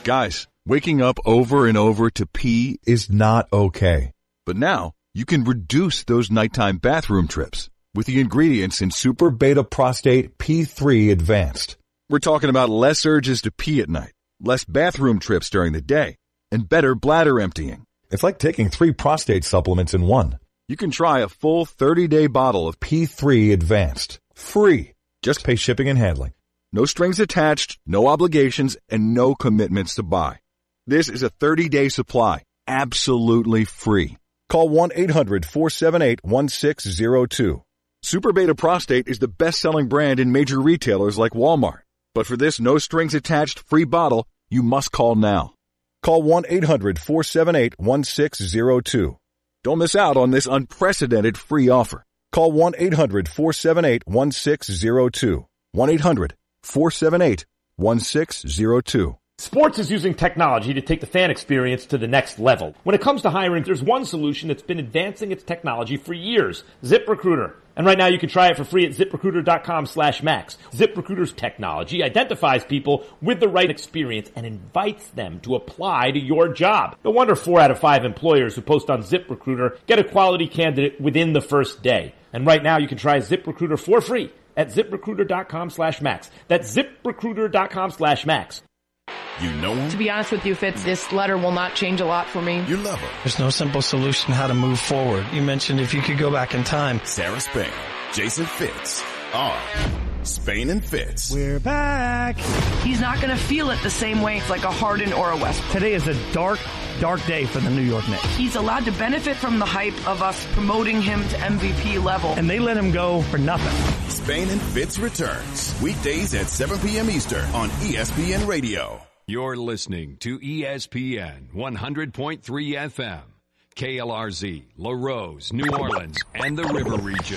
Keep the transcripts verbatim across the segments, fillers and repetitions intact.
Guys, waking up over and over to pee is not okay. But now, you can reduce those nighttime bathroom trips with the ingredients in Super Beta Prostate P three Advanced. We're talking about less urges to pee at night, less bathroom trips during the day, and better bladder emptying. It's like taking three prostate supplements in one. You can try a full thirty-day bottle of P three Advanced, free. Just pay shipping and handling. No strings attached, no obligations, and no commitments to buy. This is a thirty-day supply, absolutely free. Call one eight hundred four seven eight one six zero two. Super Beta Prostate is the best-selling brand in major retailers like Walmart. But for this no-strings-attached free bottle, you must call now. Call one eight hundred four seven eight one six zero two. Don't miss out on this unprecedented free offer. Call one eight hundred four seven eight one six zero two. one eight hundred four seven eight one six zero two. Sports is using technology to take the fan experience to the next level. When it comes to hiring, there's one solution that's been advancing its technology for years, ZipRecruiter. And right now you can try it for free at ZipRecruiter.com slash max. ZipRecruiter's technology identifies people with the right experience and invites them to apply to your job. No wonder four out of five employers who post on ZipRecruiter get a quality candidate within the first day. And right now you can try ZipRecruiter for free at ZipRecruiter.com slash max. That's ZipRecruiter.com slash max. You know him? To be honest with you, Fitz, this letter will not change a lot for me. You love her. There's no simple solution how to move forward. You mentioned if you could go back in time. Sarah Spain, Jason Fitz are Spain and Fitz. We're back. He's not going to feel it the same way like a Harden or a Westbrook. Today is a dark, dark day for the New York Knicks. He's allowed to benefit from the hype of us promoting him to M V P level. And they let him go for nothing. Spain and Fitz returns weekdays at seven p.m. Eastern on E S P N Radio. You're listening to E S P N one hundred point three F M, K L R Z, La Rose, New Orleans, and the River Region.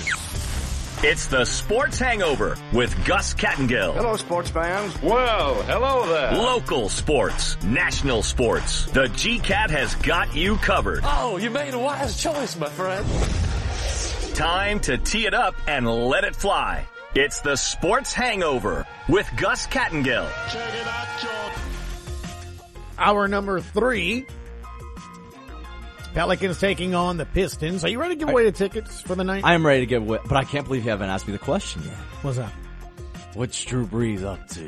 It's the Sports Hangover with Gus Kattengill. Hello, sports fans. Well, hello there. Local sports, national sports. The G-Cat has got you covered. Oh, you made a wise choice, my friend. Time to tee it up and let it fly. It's the Sports Hangover with Gus Kattengill. Check it out, George. Hour number three. Pelicans taking on the Pistons. Are you ready to give away the tickets for the night? I am ready to give away, but I can't believe you haven't asked me the question yet. What's that? What's Drew Brees up to?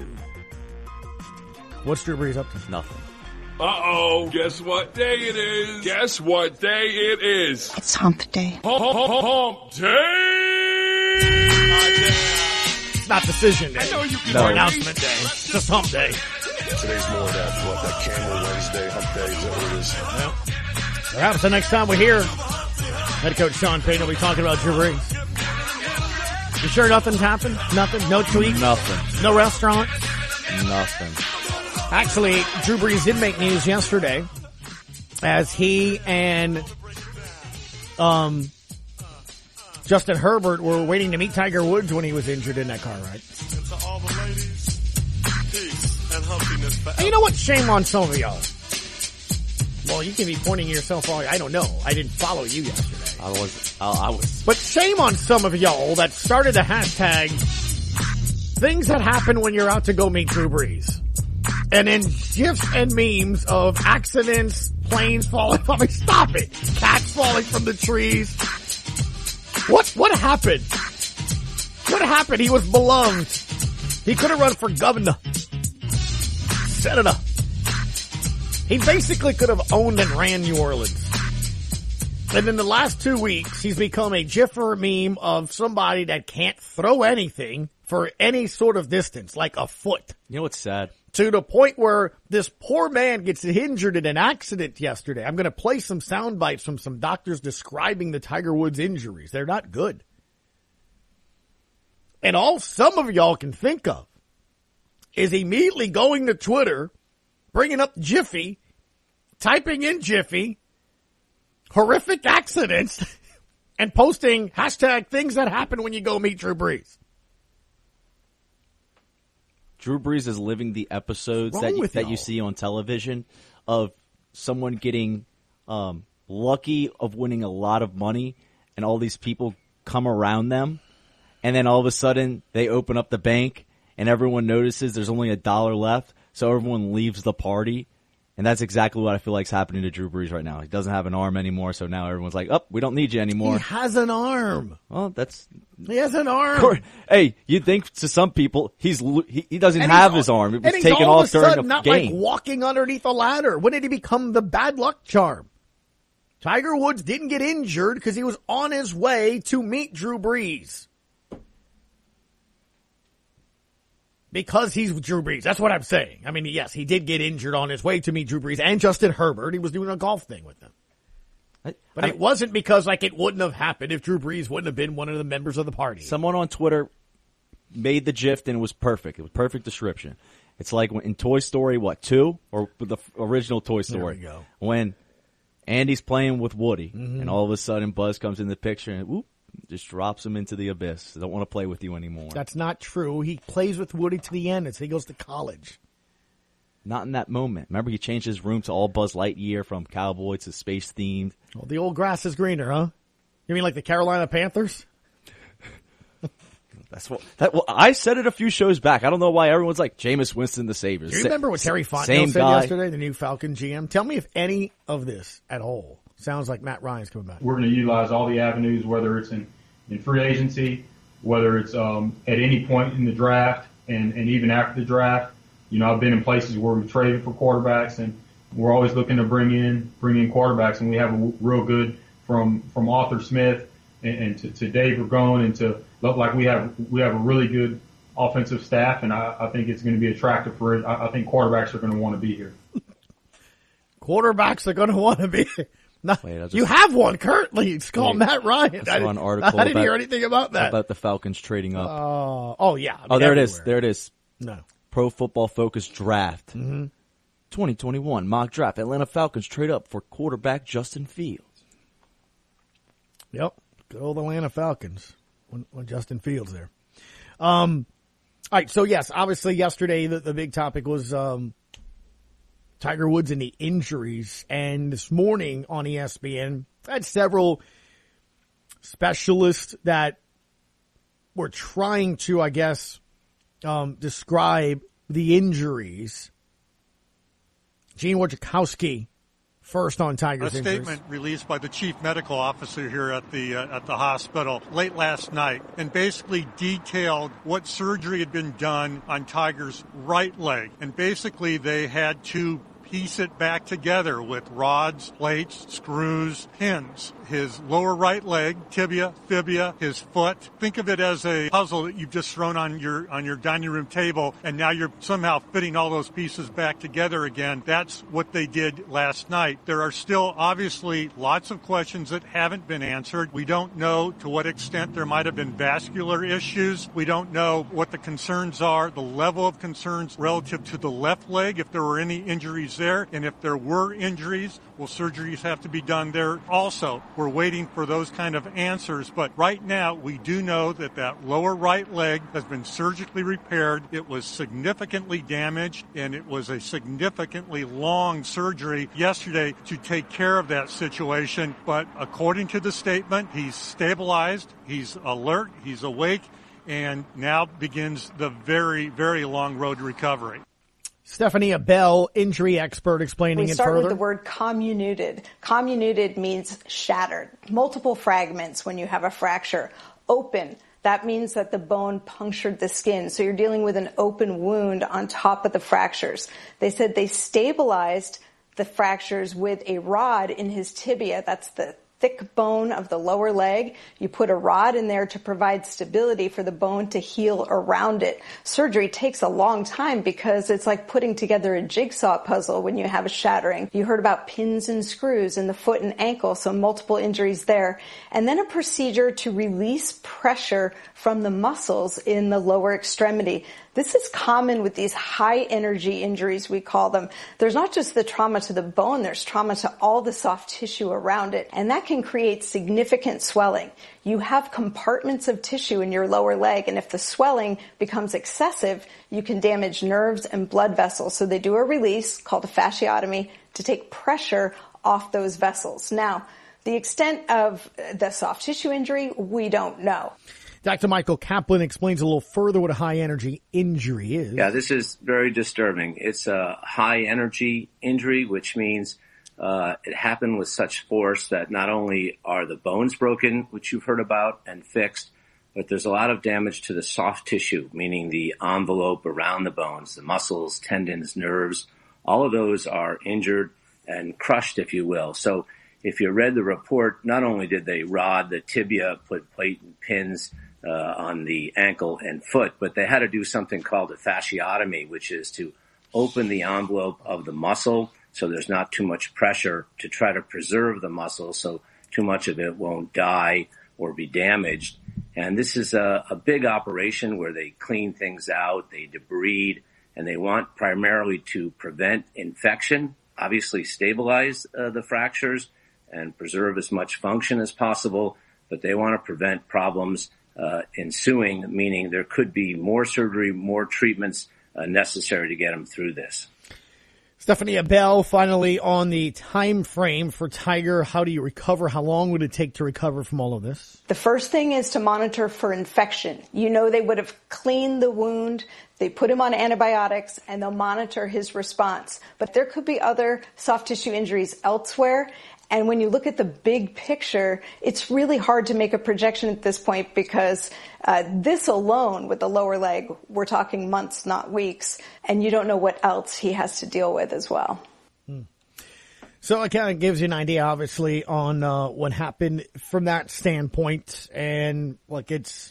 What's Drew Brees up to? Nothing. Uh-oh. Guess what day it is? Guess what day it is? It's hump day. Hump, hump, hump, hump day! It's not decision day. I know you can no. Or announcement day. It's just hump day. Today's more of that, what, that Camel Wednesday, hump day, is that what it is? Well, perhaps the next time we're here, head coach Sean Payton will be talking about Drew Brees. You sure nothing's happened? Nothing? No tweets? Nothing. No restaurant? Nothing. Actually, Drew Brees did make news yesterday as he and um, Justin Herbert were waiting to meet Tiger Woods when he was injured in that car ride. And you know what? Shame on some of y'all. Well, you can be pointing yourself all. I don't know. I didn't follow you yesterday. I was. I, I was. But shame on some of y'all that started the hashtag things that happen when you're out to go meet Drew Brees. And then gifs and memes of accidents, planes falling. I mean, stop it. Cats falling from the trees. What, what happened? What happened? He was beloved. He could have run for governor. Senator. He basically could have owned and ran New Orleans. And in the last two weeks, he's become a gif or a meme of somebody that can't throw anything for any sort of distance, like a foot. You know what's sad? To the point where this poor man gets injured in an accident yesterday. I'm going to play some sound bites from some doctors describing the Tiger Woods injuries. They're not good. And all some of y'all can think of is immediately going to Twitter, bringing up Jiffy, typing in Jiffy, horrific accidents, and posting hashtag things that happen when you go meet Drew Brees. Drew Brees is living the episodes that you, that you see on television of someone getting um, lucky of winning a lot of money, and all these people come around them, and then all of a sudden they open up the bank, and everyone notices there's only a dollar left. so everyone leaves the party. And that's exactly what I feel like is happening to Drew Brees right now. He doesn't have an arm anymore, so now everyone's like, oh, we don't need you anymore. He has an arm. Well, that's... He has an arm. Hey, you'd think to some people, he's he, he doesn't and have his arm. It was and taken all off of a during sudden a not game. Like walking underneath a ladder. When did he become the bad luck charm? Tiger Woods didn't get injured because he was on his way to meet Drew Brees. Because he's Drew Brees. That's what I'm saying. I mean, yes, he did get injured on his way to meet Drew Brees and Justin Herbert. He was doing a golf thing with them. I, but I, it wasn't because, like, it wouldn't have happened if Drew Brees wouldn't have been one of the members of the party. Someone on Twitter made the gif and it was perfect. It was perfect description. It's like when, in Toy Story, what, two? Or the original Toy Story. There we go. When Andy's playing with Woody mm-hmm. and all of a sudden Buzz comes in the picture and whoop. Just drops him into the abyss. I don't want to play with you anymore. That's not true. He plays with Woody to the end until he goes to college. Not in that moment. Remember, he changed his room to all Buzz Lightyear from cowboy to space themed. Well, the old grass is greener, huh? You mean like the Carolina Panthers? That's what that. Well, I said it a few shows back. I don't know why everyone's like Jameis Winston, the Saviors. Do you remember what Terry Fontenot said guy. yesterday, the new Falcon G M? Tell me if any of this at all sounds like Matt Ryan's coming back. We're going to utilize all the avenues, whether it's in, in free agency, whether it's um, at any point in the draft, and, and even after the draft. You know, I've been in places where we've traded for quarterbacks, and we're always looking to bring in bring in quarterbacks, and we have a real good from from Arthur Smith and, and to, to Dave Ragone, and to look like we have we have a really good offensive staff, and I, I think it's going to be attractive for it. I, I think quarterbacks are going to want to be here. Quarterbacks are going to want to be here. No, Wait, just, you have one currently. It's called wait, Matt Ryan. I saw an article I didn't about, hear anything about that. About the Falcons trading up. Uh, oh, yeah. I mean, oh, there everywhere. it is. There it is. No. Pro Football Focus Draft. Mm-hmm. twenty twenty-one mock draft. Atlanta Falcons trade up for quarterback Justin Fields. Yep. Good old Atlanta Falcons when, when Justin Fields there. Um, all right. So, yes, obviously yesterday the, the big topic was um, Tiger Woods and the injuries. And this morning on E S P N, I had several specialists that were trying to, I guess, um, describe the injuries. Gene Wojciechowski first on Tiger's A injuries. statement released by the chief medical officer here at the uh, at the hospital late last night, and basically detailed what surgery had been done on Tiger's right leg. And basically they had to piece it back together with rods, plates, screws, pins. His lower right leg, tibia, fibia, his foot. Think of it as a puzzle that you've just thrown on your on your dining room table, and now you're somehow fitting all those pieces back together again. That's what they did last night. There are still obviously lots of questions that haven't been answered. We don't know to what extent there might have been vascular issues. We don't know what the concerns are, the level of concerns relative to the left leg, if there were any injuries there, and if there were injuries, will surgeries have to be done there also? We're waiting for those kind of answers, but right now we do know that that lower right leg has been surgically repaired. It was significantly damaged, and it was a significantly long surgery yesterday to take care of that situation. But according to the statement, he's stabilized, he's alert, he's awake, and now begins the very, very long road to recovery. Stephanie Abell, injury expert, explaining we it start further. with the word comminuted. Comminuted means shattered. Multiple fragments when you have a fracture. Open. That means that the bone punctured the skin. So you're dealing with an open wound on top of the fractures. They said they stabilized the fractures with a rod in his tibia. That's the thick bone of the lower leg. You put a rod in there to provide stability for the bone to heal around it. Surgery takes a long time because it's like putting together a jigsaw puzzle when you have a shattering. You heard about pins and screws in the foot and ankle, so multiple injuries there. And then a procedure to release pressure from the muscles in the lower extremity. This is common with these high-energy injuries, we call them. There's not just the trauma to the bone, there's trauma to all the soft tissue around it, and that can create significant swelling. You have compartments of tissue in your lower leg, and if the swelling becomes excessive, you can damage nerves and blood vessels. So they do a release called a fasciotomy to take pressure off those vessels. Now, the extent of the soft tissue injury, we don't know. Doctor Michael Kaplan explains a little further what a high-energy injury is. Yeah, this is very disturbing. It's a high-energy injury, which means uh, it happened with such force that not only are the bones broken, which you've heard about, and fixed, but there's a lot of damage to the soft tissue, meaning the envelope around the bones, the muscles, tendons, nerves. All of those are injured and crushed, if you will. So if you read the report, not only did they rod the tibia, put plate and pins uh, on the ankle and foot, but they had to do something called a fasciotomy, which is to open the envelope of the muscle so there's not too much pressure to try to preserve the muscle so too much of it won't die or be damaged. And this is a, a big operation where they clean things out, they debride, and they want primarily to prevent infection, obviously stabilize uh, the fractures and preserve as much function as possible, but they want to prevent problems uh, ensuing, meaning there could be more surgery, more treatments uh, necessary to get them through this. Stephanie Abell, finally on the time frame for Tiger. How do you recover? How long would it take to recover from all of this? The first thing is to monitor for infection. You know, they would have cleaned the wound, they put him on antibiotics, and they'll monitor his response. But there could be other soft tissue injuries elsewhere. And when you look at the big picture, it's really hard to make a projection at this point because uh, this alone with the lower leg, we're talking months, not weeks, and you don't know what else he has to deal with as well. Hmm. So it kind of gives you an idea, obviously, on uh, what happened from that standpoint. And look, it's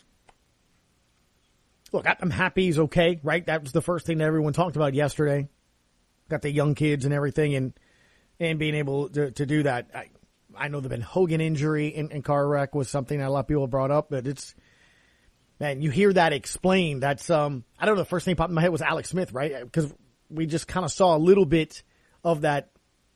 look, I'm happy he's okay, right? That was the first thing that everyone talked about yesterday. Got the young kids and everything, and And being able to, to do that. I, I know the Ben Hogan injury in, in car wreck was something that a lot of people brought up, but it's, man, you hear that explained. That's, um, I don't know, the first thing that popped in my head was Alex Smith, right? Because we just kind of saw a little bit of that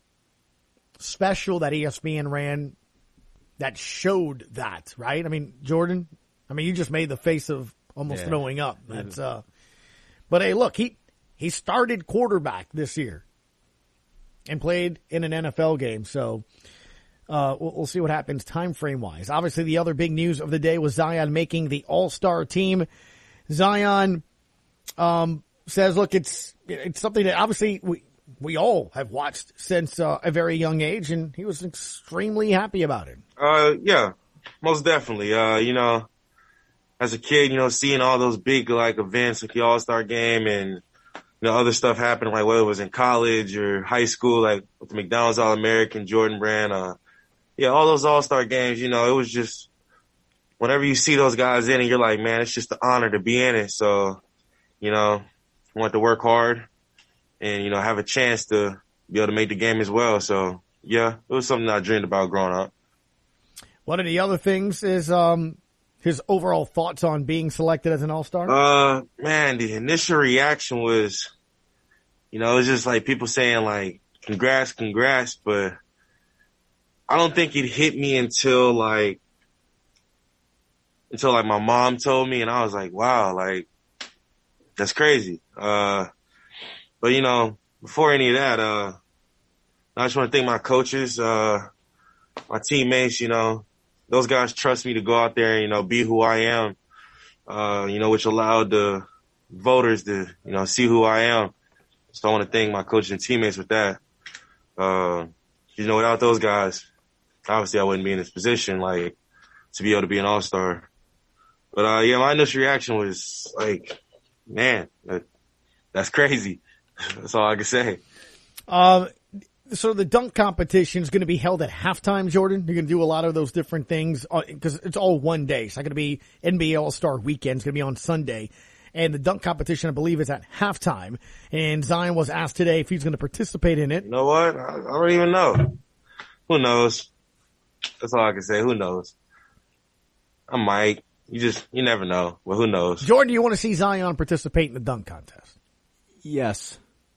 special that E S P N ran that showed that, right? I mean, Jordan, I mean, you just made the face of almost yeah. throwing up. That's, uh, but hey, look, he, he started quarterback this year and played in an N F L game. So uh, we'll, we'll see what happens time frame wise. Obviously, the other big news of the day was Zion making the All-Star team. Zion um, says, look, it's it's something that obviously we, we all have watched since uh, a very young age, and he was extremely happy about it. Uh, yeah, most definitely. Uh, you know, as a kid, you know, seeing all those big, like, events like the All-Star game and you know, other stuff happened, like whether it was in college or high school, like with the McDonald's All-American, Jordan Brand, uh, yeah, all those All-Star games, you know, it was just, whenever you see those guys in it, you're like, man, it's just an honor to be in it. So, you know, I want to work hard and, you know, have a chance to be able to make the game as well. So, yeah, it was something I dreamed about growing up. One of the other things is, um, his overall thoughts on being selected as an All-Star? Uh, man, the initial reaction was, you know, it was just like people saying like, congrats, congrats, but I don't think it hit me until like, until like my mom told me and I was like, wow, like, that's crazy. Uh, but you know, before any of that, uh, I just want to thank my coaches, uh, my teammates, you know, those guys trust me to go out there and, you know, be who I am, uh, you know, which allowed the voters to, you know, see who I am. So I want to thank my coaches and teammates with that. Uh, you know, without those guys, obviously I wouldn't be in this position, like, to be able to be an All-Star. But, uh, yeah, my initial reaction was like, man, that, that's crazy. That's all I can say. Um, So the dunk competition is going to be held at halftime, Jordan. You're going to do a lot of those different things because it's all one day. It's not going to be N B A All-Star Weekend. It's going to be on Sunday. And the dunk competition, I believe, is at halftime. And Zion was asked today if he's going to participate in it. You know what? I, I don't even know. Who knows? That's all I can say. Who knows? I might. You just, you never know. Well, who knows? Jordan, do you want to see Zion participate in the dunk contest? Yes.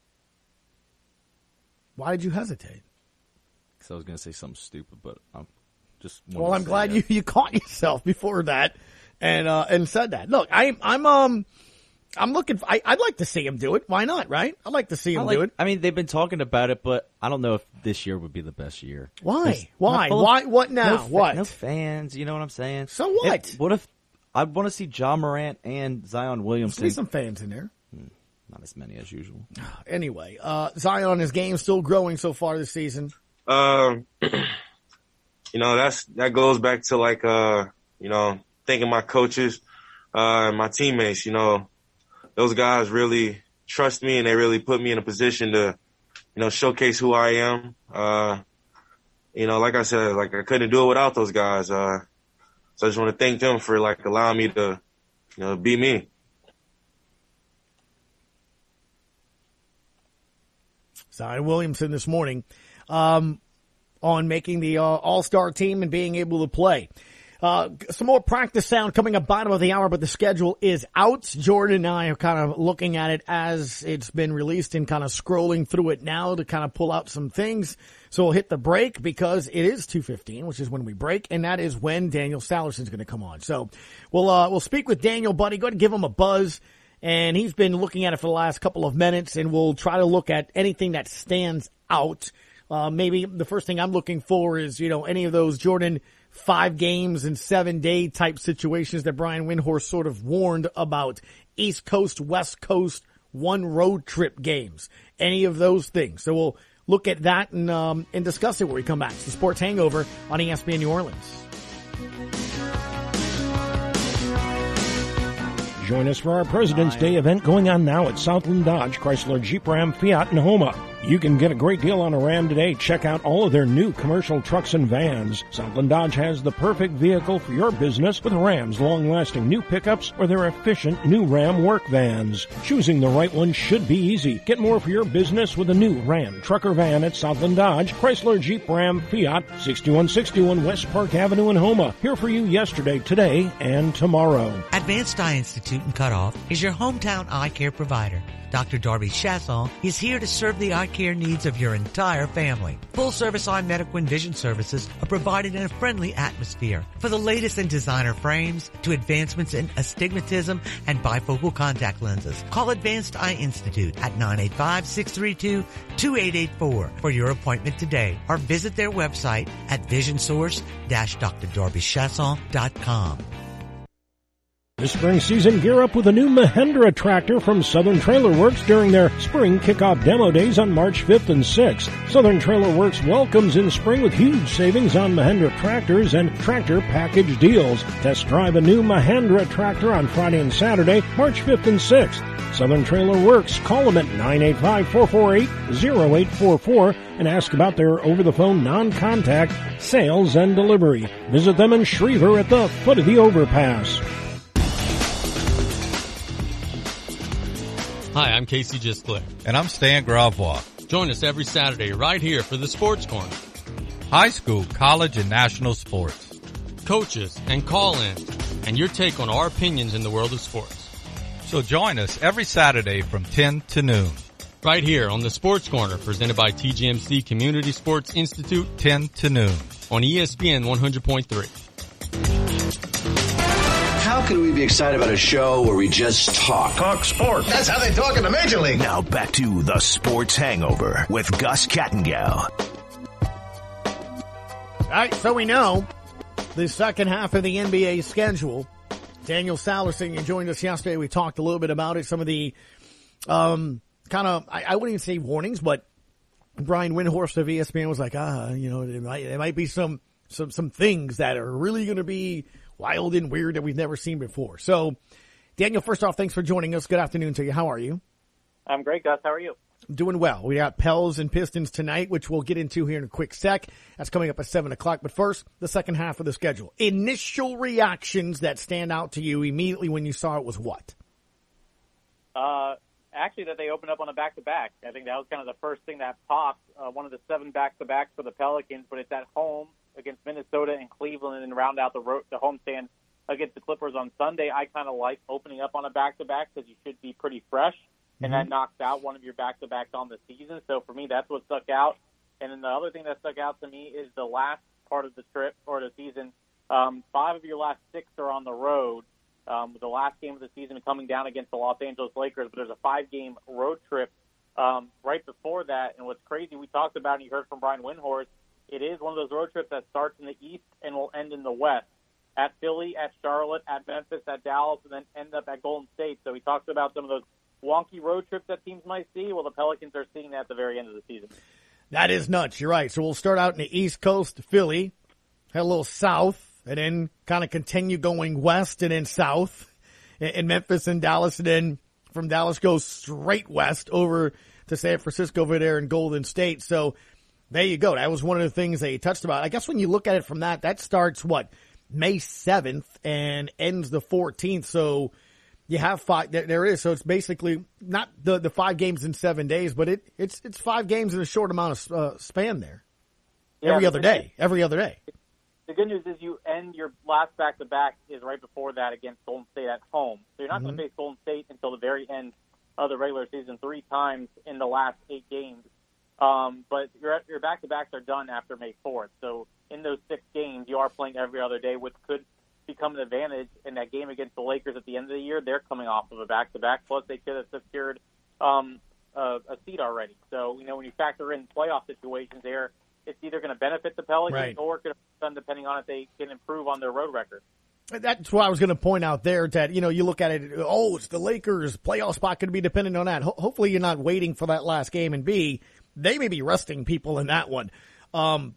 Why did you hesitate? Because I was going to say something stupid, but I'm just. Well, I'm glad you, you caught yourself before that and uh, and said that. Look, I, I'm um I'm looking. For, I, I'd like to see him do it. Why not? Right? I'd like to see him like, do it. I mean, they've been talking about it, but I don't know if this year would be the best year. Why? Why? Why? What now? No fa- what? No fans. You know what I'm saying? So what? If, what if I want to see Ja Morant and Zion Williamson. See some fans in there. Hmm, not as many as usual. Anyway, uh, Zion, his game still growing so far this season. Um, you know, that's that goes back to like uh, you know, thanking my coaches, uh, and my teammates. You know, those guys really trust me and they really put me in a position to, you know, showcase who I am. Uh, you know, like I said, like I couldn't do it without those guys. Uh, so I just want to thank them for like allowing me to, you know, be me. Zion Williamson this morning, um, on making the uh, All-Star team and being able to play. Uh, some more practice sound coming up bottom of the hour, but the schedule is out. Jordan and I are kind of looking at it as it's been released and kind of scrolling through it now to kind of pull out some things. So we'll hit the break because it is two fifteen, which is when we break, and that is when Daniel Sallerson is going to come on. So we'll, uh, we'll speak with Daniel, buddy. Go ahead and give him a buzz. And he's been looking at it for the last couple of minutes, and we'll try to look at anything that stands out. Uh, maybe the first thing I'm looking for is, you know, any of those Jordan five games and seven day type situations that Brian Windhorst sort of warned about. East Coast, West Coast, one road trip games. Any of those things. So we'll look at that and, um, and discuss it when we come back. It's the Sports Hangover on E S P N New Orleans. Join us for our President's Day event going on now at Southland Dodge, Chrysler, Jeep, Ram, Fiat, and Homa. You can get a great deal on a Ram today. Check out all of their new commercial trucks and vans. Southland Dodge has the perfect vehicle for your business with Ram's long-lasting new pickups or their efficient new Ram work vans. Choosing the right one should be easy. Get more for your business with a new Ram truck or van at Southland Dodge, Chrysler, Jeep, Ram, Fiat, sixty-one sixty-one West Park Avenue in Homa. Here for you yesterday, today, and tomorrow. Advanced Eye Institute in Cutoff is your hometown eye care provider. Doctor Darby Chasson is here to serve the eye care needs of your entire family. Full-service eye medical and vision services are provided in a friendly atmosphere. For the latest in designer frames to advancements in astigmatism and bifocal contact lenses, call Advanced Eye Institute at nine eight five, six three two, two eight eight four for your appointment today, or visit their website at vision source dash d r darby chasson dot com. This spring season, gear up with a new Mahindra tractor from Southern Trailer Works during their spring kickoff demo days on March fifth and sixth. Southern Trailer Works welcomes in spring with huge savings on Mahindra tractors and tractor package deals. Test drive a new Mahindra tractor on Friday and Saturday, March fifth and sixth. Southern Trailer Works. Call them at nine eight five, four four eight, zero eight four four and ask about their over-the-phone non-contact sales and delivery. Visit them in Schriever at the foot of the overpass. Hi, I'm Casey Gisclick. And I'm Stan Gravois. Join us every Saturday right here for the Sports Corner. High school, college, and national sports. Coaches and call-ins, and your take on our opinions in the world of sports. So join us every Saturday from ten to noon. Right here on the Sports Corner, presented by T G M C Community Sports Institute. ten to noon. On E S P N one hundred point three. How can we be excited about a show where we just talk? Talk sports. That's how they talk in the Major League. Now back to the Sports Hangover with Gus Kattengell. All right, so we know the second half of the N B A schedule. Daniel Sallerson, you joined us yesterday. We talked a little bit about it. Some of the um, kind of, I, I wouldn't even say warnings, but Brian Windhorst of E S P N was like, ah, you know, there might, there might be some, some, some things that are really going to be wild and weird that we've never seen before. So, Daniel, first off, thanks for joining us. Good afternoon to you. How are you? I'm great, Gus. How are you? Doing well. We got Pels and Pistons tonight, which we'll get into here in a quick sec. That's coming up at seven o'clock. But first, the second half of the schedule. Initial reactions that stand out to you immediately when you saw it was what? Uh, actually, that they opened up on a back-to-back. I think that was kind of the first thing that popped. Uh, one of the seven back-to-backs for the Pelicans, but it's at home against Minnesota and Cleveland and round out the road, the homestand against the Clippers on Sunday. I kind of like opening up on a back-to-back because you should be pretty fresh, and mm-hmm. that knocks out one of your back-to-backs on the season. So for me, that's what stuck out. And then the other thing that stuck out to me is the last part of the trip or the season. Um, five of your last six are on the road. Um, with the last game of the season coming down against the Los Angeles Lakers, but there's a five-game road trip um, right before that. And what's crazy, we talked about, and you heard from Brian Windhorst, it is one of those road trips that starts in the East and will end in the West. at Philly, at Charlotte, at Memphis, at Dallas, and then end up at Golden State. So he talks about some of those wonky road trips that teams might see. Well, the Pelicans are seeing that at the very end of the season. That is nuts. You're right. So we'll start out in the East Coast, Philly, head a little south, and then kind of continue going west and then south in Memphis and Dallas, and then from Dallas goes straight west over to San Francisco over there in Golden State. So there you go. That was one of the things that you touched about. I guess when you look at it from that, that starts, what, May seventh and ends the fourteenth. So you have five, there, there is. So it's basically not the, the five games in seven days, but it, it's, it's five games in a short amount of uh, span there. Yeah, every other day, every other day. The good news is you end your last back-to-back is right before that against Golden State at home. So you're not mm-hmm. going to face Golden State until the very end of the regular season three times in the last eight games. Um, but your your back-to-backs are done after May fourth. So in those six games, you are playing every other day, which could become an advantage in that game against the Lakers at the end of the year. They're coming off of a back-to-back, plus they could have secured um, a, a seed already. So, you know, when you factor in playoff situations there, it's either going to benefit the Pelicans right. or it could have done depending on if they can improve on their road record. That's what I was going to point out there, that, you know, you look at it, oh, it's the Lakers, playoff spot going to be dependent on that. Ho- hopefully you're not waiting for that last game, and B, they may be resting people in that one. Um,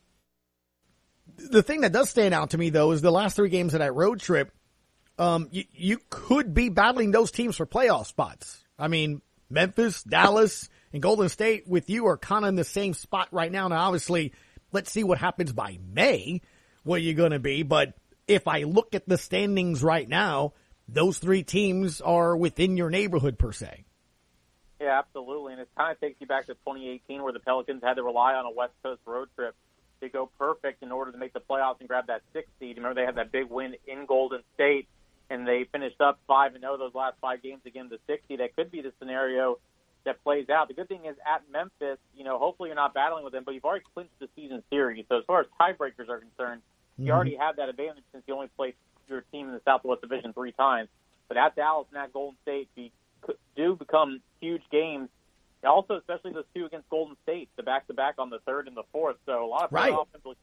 the thing that does stand out to me, though, is the last three games of that road trip, um, you, you could be battling those teams for playoff spots. I mean, Memphis, Dallas, and Golden State with you are kind of in the same spot right now. Now, obviously, let's see what happens by May, where you're going to be. But if I look at the standings right now, those three teams are within your neighborhood, per se. Yeah, absolutely. And it kind of takes you back to twenty eighteen, where the Pelicans had to rely on a West Coast road trip to go perfect in order to make the playoffs and grab that sixth seed. Remember, they had that big win in Golden State, and they finished up five and oh those last five games against the sixth seed. That could be the scenario that plays out. The good thing is at Memphis, you know, hopefully you're not battling with them, but you've already clinched the season series. So as far as tiebreakers are concerned, you mm-hmm. already have that advantage since you only played your team in the Southwest Division three times. But at Dallas and at Golden State, you do become huge games. Also, especially those two against Golden State, the back-to-back on the third and the fourth. So a lot of right. offensive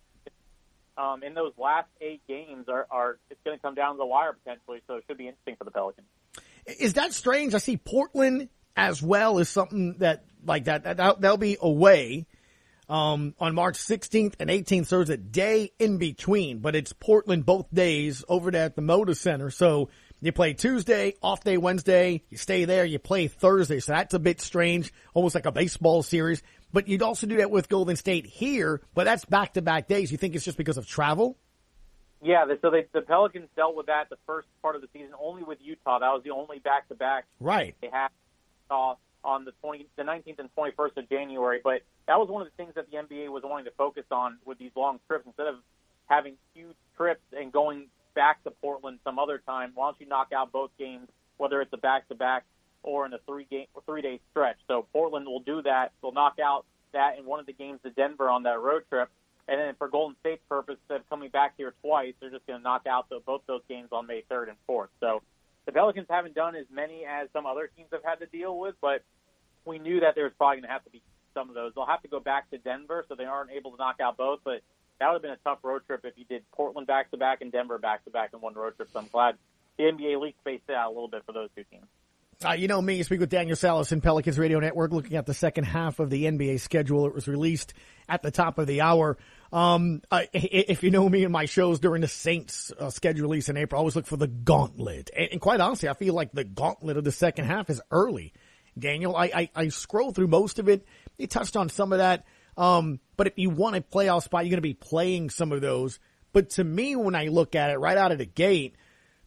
um, in those last eight games are, are it's going to come down to the wire potentially. So it should be interesting for the Pelicans. Is that strange? I see Portland as well as something that like that, that they'll be away um, on March sixteenth and eighteenth. So there's a day in between, but it's Portland both days over there at the Moda Center. So you play Tuesday, off day Wednesday, you stay there, you play Thursday. So that's a bit strange, almost like a baseball series. But you'd also do that with Golden State here, but that's back-to-back days. You think it's just because of travel? Yeah, so they, the Pelicans dealt with that the first part of the season only with Utah. That was the only back-to-back right. they had uh, on the twenty, the nineteenth and twenty-first of January. But that was one of the things that the N B A was wanting to focus on with these long trips. Instead of having huge trips and going back to Portland some other time, why don't you knock out both games, whether it's a back-to-back or in a three-game, three-day stretch? So Portland will do that. They'll knock out that in one of the games to Denver on that road trip. And then for Golden State's purpose, instead of coming back here twice, they're just going to knock out the, both those games on May third and fourth. So the Pelicans haven't done as many as some other teams have had to deal with, but we knew that there was probably going to have to be some of those. They'll have to go back to Denver, so they aren't able to knock out both, but that would have been a tough road trip if you did Portland back-to-back and Denver back-to-back in one road trip. So I'm glad the N B A league spaced it out a little bit for those two teams. Uh, you know me, you speak with Daniel Salas in Pelicans Radio Network, looking at the second half of the N B A schedule. It was released at the top of the hour. Um, uh, if you know me and my shows during the Saints uh, schedule release in April, I always look for the gauntlet. And, and quite honestly, I feel like the gauntlet of the second half is early. Daniel, I, I, I scrolled through most of it. You touched on some of that. Um, but if you want a playoff spot, you're going to be playing some of those. But to me, when I look at it right out of the gate,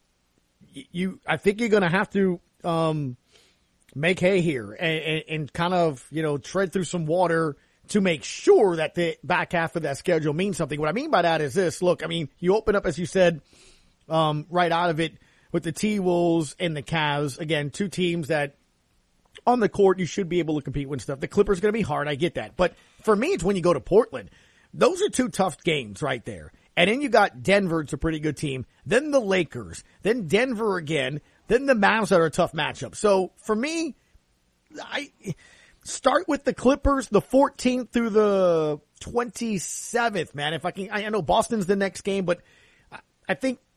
you, I think you're going to have to, um, make hay here and, and, and kind of, you know, tread through some water to make sure that the back half of that schedule means something. What I mean by that is this. Look, I mean, you open up, as you said, um, right out of it with the T-Wolves and the Cavs. Again, two teams that on the court, you should be able to compete with stuff. The Clippers are going to be hard. I get that. But for me, it's when you go to Portland. Those are two tough games right there. And then you got Denver. It's a pretty good team. Then the Lakers. Then Denver again. Then the Mavs are a tough matchup. So for me, I start with the Clippers, the fourteenth through the twenty-seventh, man. If I can, I know Boston's the next game, but I think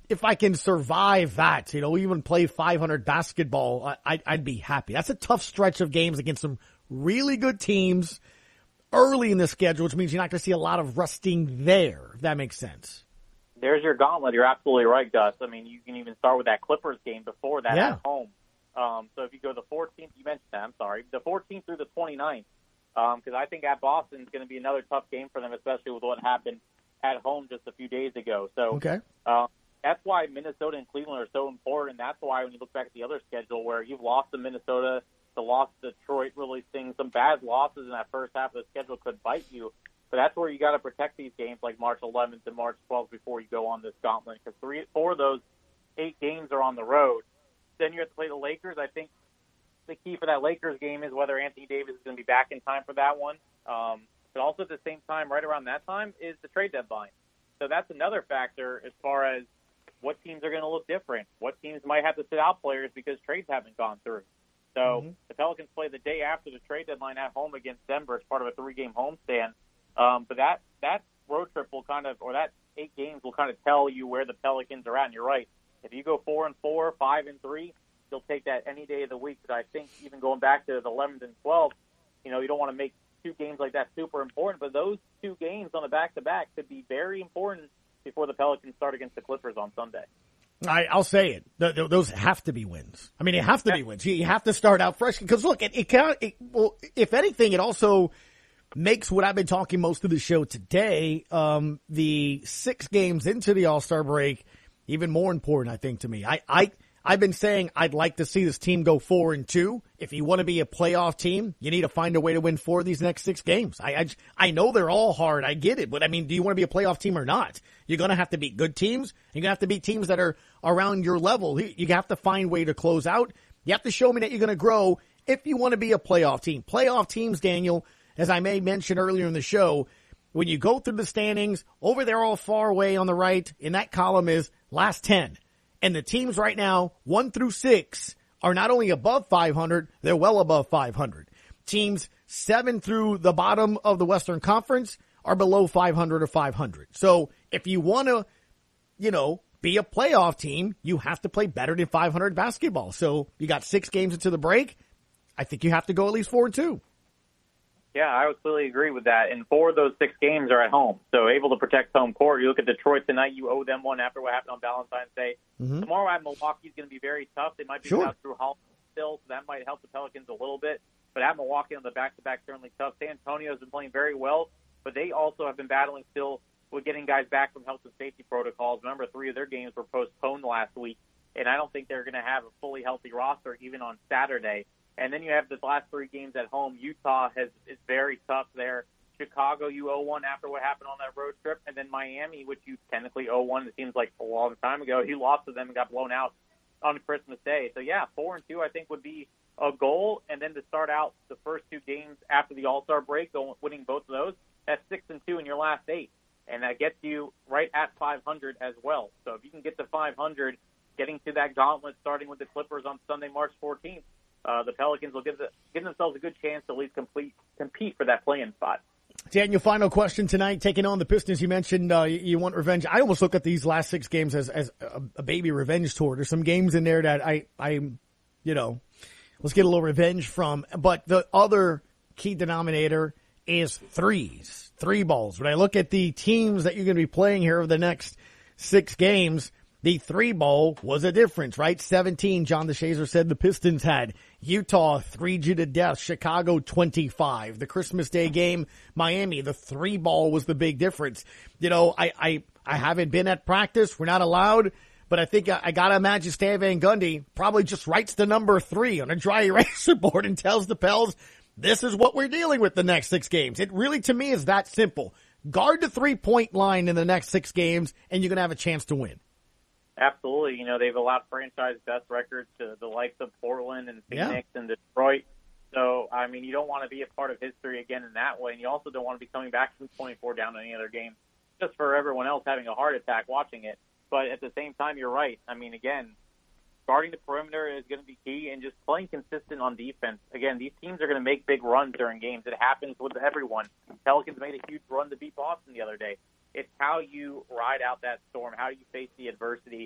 if I can survive that, you know, even play five hundred basketball, I, I'd be happy. That's a tough stretch of games against some really good teams early in the schedule, which means you're not going to see a lot of rusting there, if that makes sense. There's your gauntlet. You're absolutely right, Gus. I mean, you can even start with that Clippers game before that yeah. at home. Um, so if you go the fourteenth, you mentioned that, I'm sorry, the fourteenth through the twenty-ninth, because um, I think at Boston is going to be another tough game for them, especially with what happened at home just a few days ago. So okay. uh, that's why Minnesota and Cleveland are so important. That's why when you look back at the other schedule where you've lost to Minnesota, the loss to Detroit really stings. Some bad losses in that first half of the schedule could bite you. But that's where you got to protect these games like March eleventh and March twelfth before you go on this gauntlet, because three, four of those eight games are on the road. Then you have to play the Lakers. I think the key for that Lakers game is whether Anthony Davis is going to be back in time for that one. Um, but also at the same time, right around that time, is the trade deadline. So that's another factor as far as what teams are going to look different. What teams might have to sit out players because trades haven't gone through. So mm-hmm. the Pelicans play the day after the trade deadline at home against Denver as part of a three-game homestand. Um, but that, that road trip will kind of, or that eight games will kind of tell you where the Pelicans are at. And you're right. If you go four and four, five and three, you'll take that any day of the week. But I think even going back to the eleventh and twelfth, you know, you don't want to make two games like that super important. But those two games on the back-to-back could be very important before the Pelicans start against the Clippers on Sunday. I, I'll say it. The, the, those have to be wins. I mean, they have to be wins. You, you have to start out fresh because look, it, it can't. It, well, if anything, it also makes what I've been talking most of the show today, um, the six games into the All-Star break, even more important, I think, to me. I, I, I've been saying I'd like to see this team go four and two. If you want to be a playoff team, you need to find a way to win four of these next six games. I, I, I know they're all hard. I get it. But I mean, do you want to be a playoff team or not? You're going to have to beat good teams. You're going to have to beat teams that are around your level. You have to find a way to close out. You have to show me that you're going to grow if you want to be a playoff team. Playoff teams, Daniel, as I may mention earlier in the show, when you go through the standings, over there all far away on the right, in that column is last ten. And the teams right now, one through six, are not only above five hundred, they're well above five hundred. Teams seven through the bottom of the Western Conference are below five hundred or five hundred. So if you want to, you know, be a playoff team, you have to play better than five hundred basketball. So you got six games into the break. I think you have to go at least four and two. Yeah, I would clearly agree with that. And four of those six games are at home, so able to protect home court. You look at Detroit tonight, you owe them one after what happened on Valentine's Day. Mm-hmm. Tomorrow at Milwaukee is going to be very tough. They might be sure. out through Hall still, so that might help the Pelicans a little bit. But at Milwaukee on the back-to-back, certainly tough. San Antonio has been playing very well, but they also have been battling still with getting guys back from health and safety protocols. Remember, three of their games were postponed last week, and I don't think they're going to have a fully healthy roster even on Saturday. And then you have the last three games at home. Utah has is very tough there. Chicago, you owe one after what happened on that road trip. And then Miami, which you technically owe one, it seems like a long time ago. He lost to them and got blown out on Christmas Day. So, yeah, four and two I think would be a goal. And then to start out the first two games after the All-Star break, going, winning both of those, that's six and two in your last eight. And that gets you right at five hundred as well. So if you can get to five hundred, getting to that gauntlet starting with the Clippers on Sunday, March fourteenth, Uh, the Pelicans will give, the, give themselves a good chance to at least complete, compete for that play-in spot. Daniel, final question tonight. Taking on the Pistons, you mentioned uh, you, you want revenge. I almost look at these last six games as, as a, a baby revenge tour. There's some games in there that I, I, you know, let's get a little revenge from. But the other key denominator is threes, three balls. When I look at the teams that you're going to be playing here over the next six games, the three ball was a difference, right? seventeen, John DeShazer said the Pistons had. Utah, three G to death. Chicago, twenty-five. The Christmas Day game, Miami, the three ball was the big difference. You know, I, I, I haven't been at practice. We're not allowed. But I think I, I got to imagine Stan Van Gundy probably just writes the number three on a dry eraser board and tells the Pels, this is what we're dealing with the next six games. It really, to me, is that simple. Guard the three-point line in the next six games, and you're going to have a chance to win. Absolutely. You know, they've allowed franchise best records to the likes of Portland and Phoenix yeah. and Detroit. So, I mean, you don't want to be a part of history again in that way. And you also don't want to be coming back from twenty-four down in any other game just for everyone else having a heart attack watching it. But at the same time, you're right. I mean, again, guarding the perimeter is going to be key and just playing consistent on defense. Again, these teams are going to make big runs during games. It happens with everyone. Pelicans made a huge run to beat Boston the other day. It's how you ride out that storm, how you face the adversity,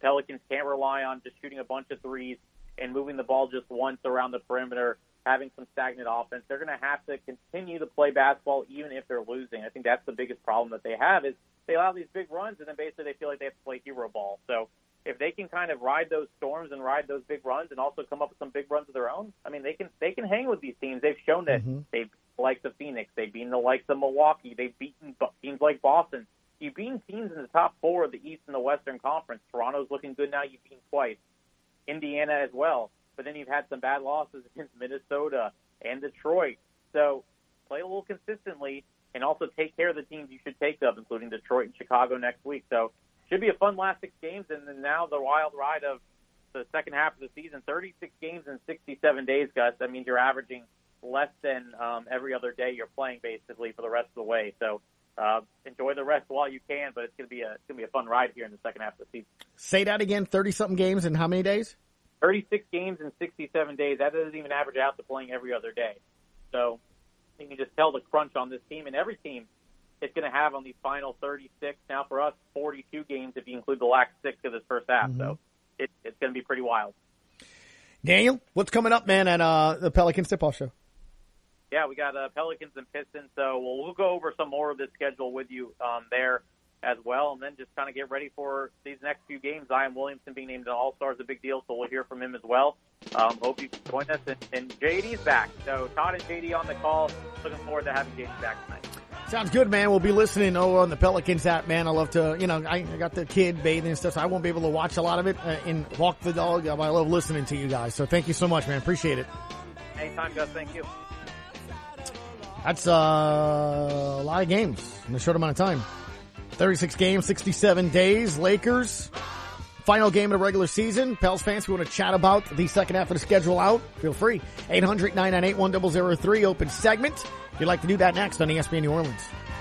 Pelicans can't rely on just shooting a bunch of threes and moving the ball just once around the perimeter, having some stagnant offense. They're going to have to continue to play basketball even if they're losing. I think that's the biggest problem that they have is they allow these big runs, and then basically they feel like they have to play hero ball. So if they can kind of ride those storms and ride those big runs and also come up with some big runs of their own, I mean, they can they can hang with these teams. They've shown that mm-hmm. they've beaten the likes of Phoenix. They've beaten the likes of Milwaukee. They've beaten teams like Boston. You've beaten teams in the top four of the East and the Western Conference. Toronto's looking good now. You've beaten twice. Indiana as well. But then you've had some bad losses against Minnesota and Detroit. So play a little consistently and also take care of the teams you should take up, including Detroit and Chicago next week. So should be a fun last six games, and then now the wild ride of the second half of the season, thirty-six games in sixty-seven days, Gus. That means you're averaging less than um, every other day you're playing, basically, for the rest of the way. So uh, enjoy the rest while you can, but it's going to be a it's going to be a fun ride here in the second half of the season. Say that again, thirty-something games in how many days? thirty-six games in sixty-seven days. That doesn't even average out to playing every other day. So you can just tell the crunch on this team, and every team it's going to have on these final thirty-six. Now for us, forty-two games if you include the last six of this first half. Mm-hmm. So it, it's going to be pretty wild. Daniel, what's coming up, man, at uh, the Pelicans tip-off show? Yeah, we got uh, Pelicans and Pistons, so we'll, we'll go over some more of this schedule with you um, there as well, and then just kind of get ready for these next few games. Zion Williamson being named an All-Star is a big deal, so we'll hear from him as well. Um, hope you can join us, and, and J D's back. So Todd and J D on the call. Looking forward to having J D back tonight. Sounds good, man. We'll be listening over on the Pelicans app, man. I love to, you know, I, I got the kid bathing and stuff, so I won't be able to watch a lot of it uh, and walk the dog. I love listening to you guys. So thank you so much, man. Appreciate it. Anytime, Gus. Thank you. That's uh, a lot of games in a short amount of time. thirty-six games, sixty-seven days. Lakers, final game of the regular season. Pels fans who want to chat about the second half of the schedule out, feel free. eight hundred, nine nine eight, one zero zero three, open segment. If you'd like to do that next on E S P N New Orleans.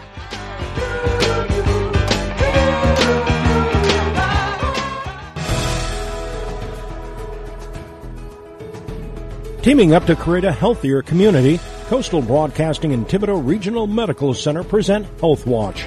Teaming up to create a healthier community, Coastal Broadcasting and Thibodaux Regional Medical Center present Health Watch.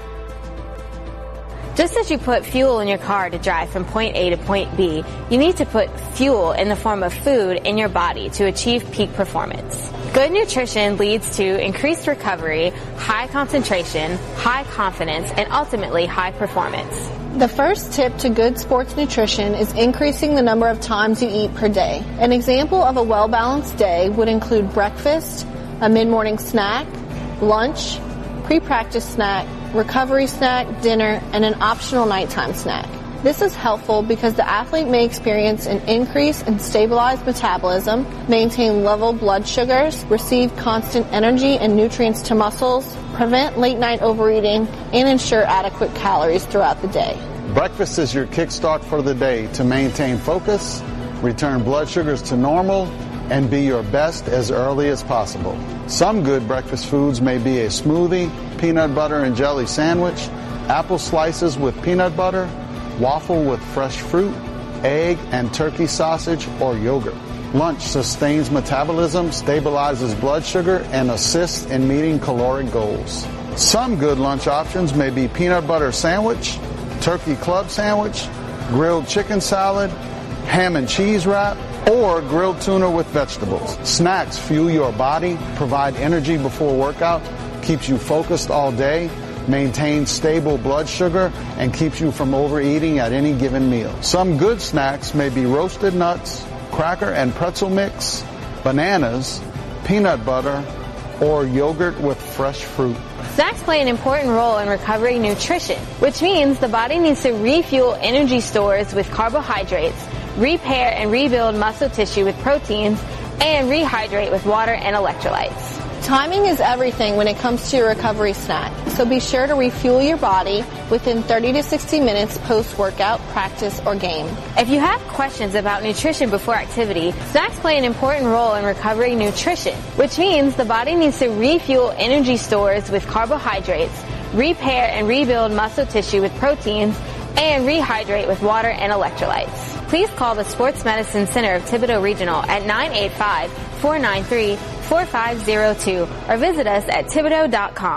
Just as you put fuel in your car to drive from point A to point B, you need to put fuel in the form of food in your body to achieve peak performance. Good nutrition leads to increased recovery, high concentration, high confidence, and ultimately high performance. The first tip to good sports nutrition is increasing the number of times you eat per day. An example of a well-balanced day would include breakfast, a mid-morning snack, lunch, pre-practice snack, recovery snack, dinner, and an optional nighttime snack. This is helpful because the athlete may experience an increase in stabilized metabolism, maintain level blood sugars, receive constant energy and nutrients to muscles, prevent late-night overeating, and ensure adequate calories throughout the day. Breakfast is your kickstart for the day to maintain focus, return blood sugars to normal, and be your best as early as possible. Some good breakfast foods may be a smoothie, peanut butter and jelly sandwich, apple slices with peanut butter, waffle with fresh fruit, egg and turkey sausage, or yogurt. Lunch sustains metabolism, stabilizes blood sugar, and assists in meeting caloric goals. Some good lunch options may be peanut butter sandwich, turkey club sandwich, grilled chicken salad, ham and cheese wrap, or grilled tuna with vegetables. Snacks fuel your body, provide energy before workout, keeps you focused all day, maintains stable blood sugar, and keeps you from overeating at any given meal. Some good snacks may be roasted nuts, cracker and pretzel mix, bananas, peanut butter, or yogurt with fresh fruit. Snacks play an important role in recovery nutrition, which means the body needs to refuel energy stores with carbohydrates, repair and rebuild muscle tissue with proteins, and rehydrate with water and electrolytes. Timing is everything when it comes to your recovery snack, so be sure to refuel your body within thirty to sixty minutes post-workout, practice, or game. If you have questions about nutrition before activity, snacks play an important role in recovery nutrition, which means the body needs to refuel energy stores with carbohydrates, repair and rebuild muscle tissue with proteins, and rehydrate with water and electrolytes. Please call the Sports Medicine Center of Thibodaux Regional at nine eight five, four nine three, four five zero two or visit us at Thibodaux dot com.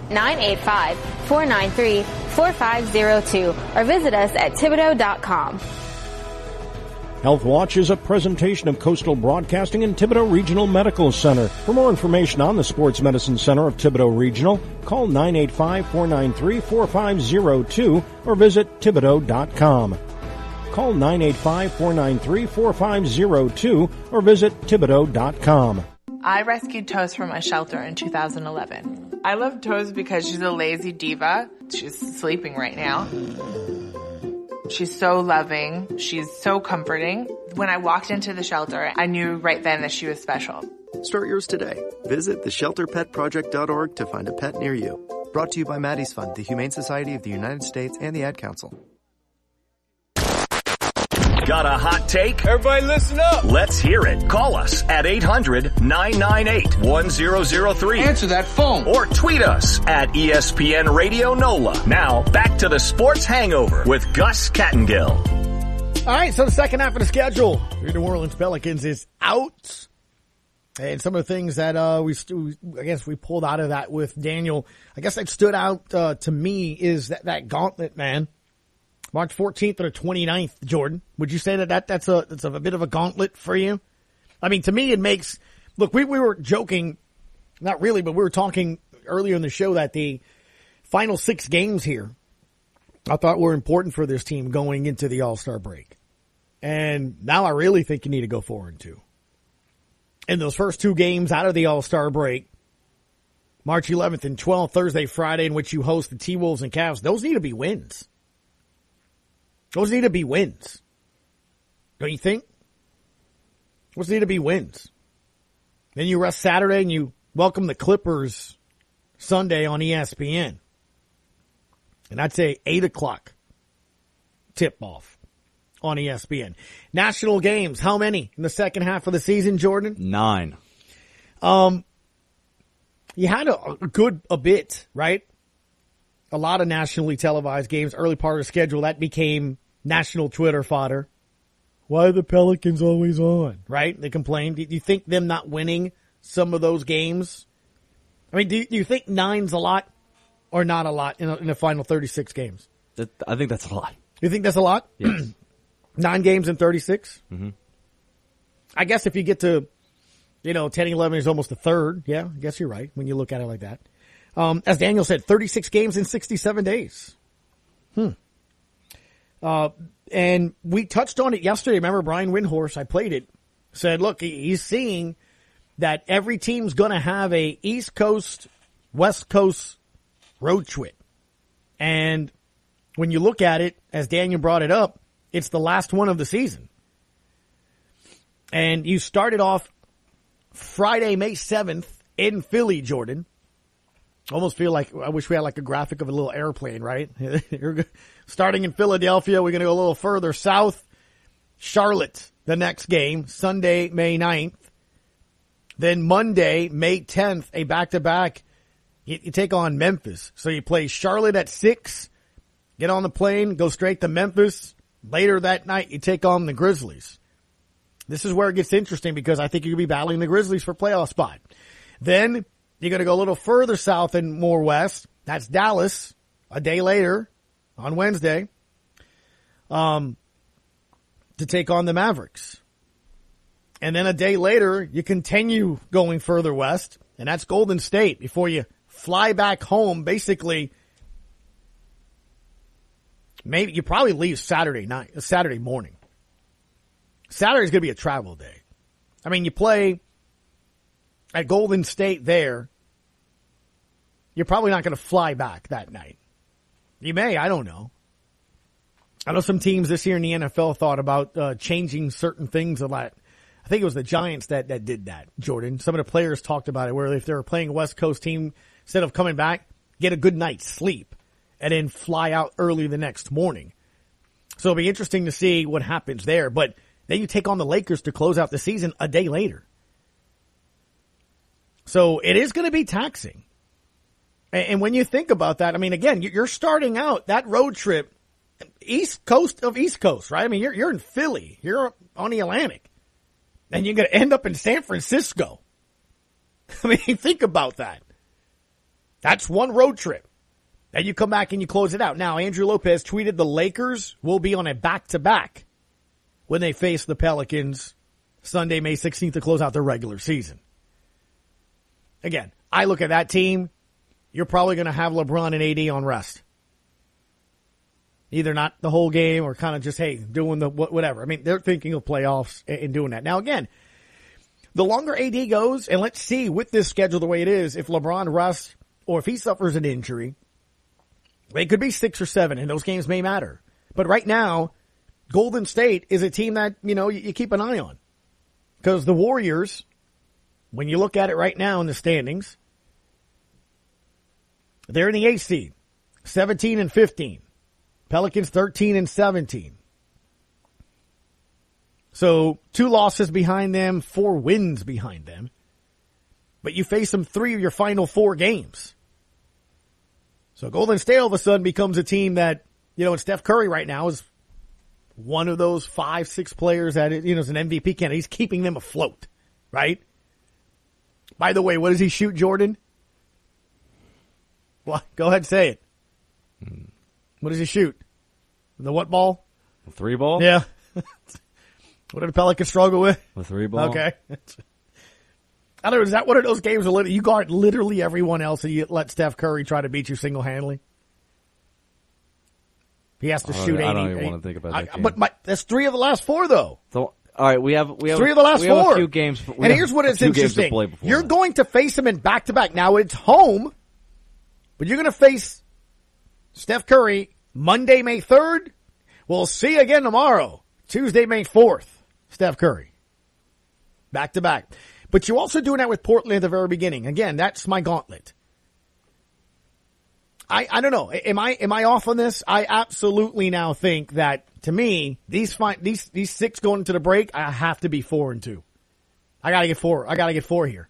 nine eight five, four nine three, four five zero two or visit us at Thibodeau dot com. Health Watch is a presentation of Coastal Broadcasting and Thibodeau Regional Medical Center. For more information on the Sports Medicine Center of Thibodeau Regional, call nine eight five, four nine three, four five zero two or visit Thibodeau dot com. Call nine eight five, four nine three, four five zero two or visit Thibodeau dot com. I rescued Toast from a shelter in two thousand eleven. I love Toast because she's a lazy diva. She's sleeping right now. She's so loving. She's so comforting. When I walked into the shelter, I knew right then that she was special. Start yours today. Visit the shelter pet project dot org to find a pet near you. Brought to you by Maddie's Fund, the Humane Society of the United States, and the Ad Council. Got a hot take? Everybody listen up. Let's hear it. Call us at eight hundred, nine nine eight, one zero zero three. Answer that phone. Or tweet us at E S P N Radio NOLA. Now, back to the Sports Hangover with Gus Kattengill. All right, so the second half of the schedule, your New Orleans Pelicans is out. And some of the things that uh we, st- I guess we pulled out of that with Daniel, I guess that stood out uh, to me is that, that gauntlet, man. March fourteenth or the twenty-ninth, Jordan. Would you say that, that that's a that's a bit of a gauntlet for you? I mean, to me, it makes – look, we, we were joking, not really, but we were talking earlier in the show that the final six games here I thought were important for this team going into the All-Star break. And now I really think you need to go four and two. In those first two games out of the All-Star break, March eleventh and twelfth, Thursday, Friday, in which you host the T-Wolves and Cavs, those need to be wins. Those need to be wins. Don't you think? Those need to be wins. Then you rest Saturday and you welcome the Clippers Sunday on E S P N. And I'd say eight o'clock tip-off on E S P N. National games, how many in the second half of the season, Jordan? Nine. Um, you had a, a good a bit, right? A lot of nationally televised games, early part of the schedule, that became national Twitter fodder. Why are the Pelicans always on? Right? They complained. Do you think them not winning some of those games? I mean, do you, do you think nine's a lot or not a lot in, a, in the final thirty-six games? That, I think that's a lot. You think that's a lot? Yes. Nine games in thirty-six? Mm-hmm. I guess if you get to, you know, ten, eleven is almost a third. Yeah, I guess you're right when you look at it like that. Um, as Daniel said, thirty-six games in sixty-seven days. Hmm. Uh, and we touched on it yesterday. Remember Brian Windhorst, I played it, said, look, he's seeing that every team's going to have a East Coast, West Coast road trip. And when you look at it, as Daniel brought it up, it's the last one of the season. And you started off Friday, May seventh in Philly, Jordan. Almost feel like, I wish we had like a graphic of a little airplane, right? You're starting in Philadelphia. We're going to go a little further south. Charlotte, the next game, Sunday, May ninth. Then Monday, May tenth, a back-to-back. You, you take on Memphis. So you play Charlotte at six, get on the plane, go straight to Memphis. Later that night, you take on the Grizzlies. This is where it gets interesting because I think you'll be battling the Grizzlies for playoff spot. Then you're going to go a little further south and more west. That's Dallas a day later on Wednesday um, to take on the Mavericks. And then a day later, you continue going further west, and that's Golden State before you fly back home. Basically, maybe you probably leave Saturday night, Saturday morning. Saturday's going to be a travel day. I mean, you play at Golden State there. You're probably not going to fly back that night. You may, I don't know. I know some teams this year in the N F L thought about uh, changing certain things a lot. I think it was the Giants that, that did that, Jordan. Some of the players talked about it, where if they were playing a West Coast team, instead of coming back, get a good night's sleep and then fly out early the next morning. So it'll be interesting to see what happens there. But then you take on the Lakers to close out the season a day later. So it is going to be taxing. And when you think about that, I mean, again, you're starting out that road trip, East Coast of East Coast, right? I mean, you're, you're in Philly. You're on the Atlantic. And you're going to end up in San Francisco. I mean, think about that. That's one road trip. And you come back and you close it out. Now, Andrew Lopez tweeted the Lakers will be on a back-to-back when they face the Pelicans Sunday, May sixteenth to close out their regular season. Again, I look at that team, you're probably going to have LeBron and A D on rest. Either not the whole game or kind of just, hey, doing the whatever. I mean, they're thinking of playoffs and doing that. Now, again, the longer A D goes, and let's see with this schedule the way it is, if LeBron rests or if he suffers an injury, it could be six or seven, and those games may matter. But right now, Golden State is a team that, you know, you, you keep an eye on. Because the Warriors, when you look at it right now in the standings, they're in the eighth seed, seventeen and fifteen. Pelicans thirteen and seventeen. So two losses behind them, four wins behind them. But you face them three of your final four games. So Golden State all of a sudden becomes a team that, you know, and Steph Curry right now is one of those five, six players that, you know, is an M V P candidate. He's keeping them afloat, right? By the way, what does he shoot, Jordan? Well, go ahead and say it. Hmm. What does he shoot? The what ball? The three ball? Yeah. What did the Pelicans struggle with? The three ball. Okay. I don't know, is that one of those games where you guard literally everyone else and you let Steph Curry try to beat you single-handedly? He has to I shoot eighty. I don't even want to think about that I, game. But my, that's three of the last four, though. So, all right, we have we have three of the last we four. Have a few games. We and here's what is interesting: you're that. going to face him in back-to-back. Now it's home, but you're going to face Steph Curry Monday, May third. We'll see you again tomorrow, Tuesday, May fourth. Steph Curry, back-to-back. But you're also doing that with Portland at the very beginning. Again, that's my gauntlet. I, I don't know. Am I, am I off on this? I absolutely now think that, to me, these fi- these, these six going into the break, I have to be four and two. I gotta get four. I gotta get four here.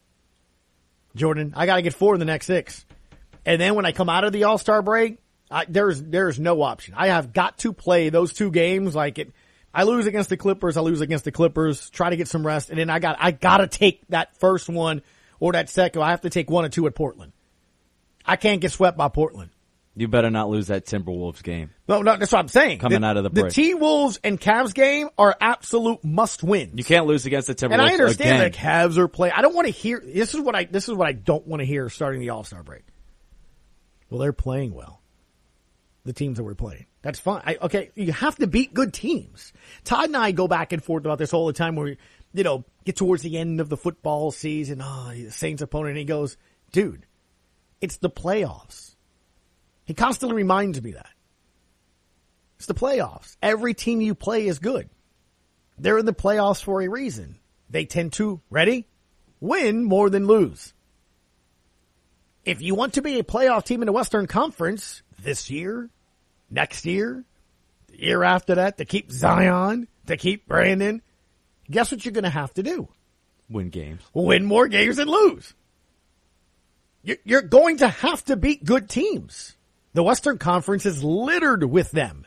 Jordan, I gotta get four in the next six. And then when I come out of the All-Star break, I, there's, there's no option. I have got to play those two games like it. I lose against the Clippers. I lose against the Clippers. Try to get some rest. And then I got, I gotta take that first one or that second. I have to take one or two at Portland. I can't get swept by Portland. You better not lose that Timberwolves game. No, no, that's what I'm saying. Coming the, out of the break. The T-Wolves and Cavs game are absolute must-wins. You can't lose against the Timberwolves. And I understand again. that Cavs are playing. I don't want to hear, this is what I, this is what I don't want to hear starting the All-Star break. Well, they're playing well. The teams that we're playing. That's fine. I, okay, you have to beat good teams. Todd and I go back and forth about this all the time where we, you know, get towards the end of the football season. Oh, the Saints opponent. And he goes, dude, it's the playoffs. He constantly reminds me that. It's the playoffs. Every team you play is good. They're in the playoffs for a reason. They tend to, ready? Win more than lose. If you want to be a playoff team in the Western Conference this year, next year, the year after that, to keep Zion, to keep Brandon, guess what you're going to have to do? Win games. Win more games than lose. You're going to have to beat good teams. The Western Conference is littered with them.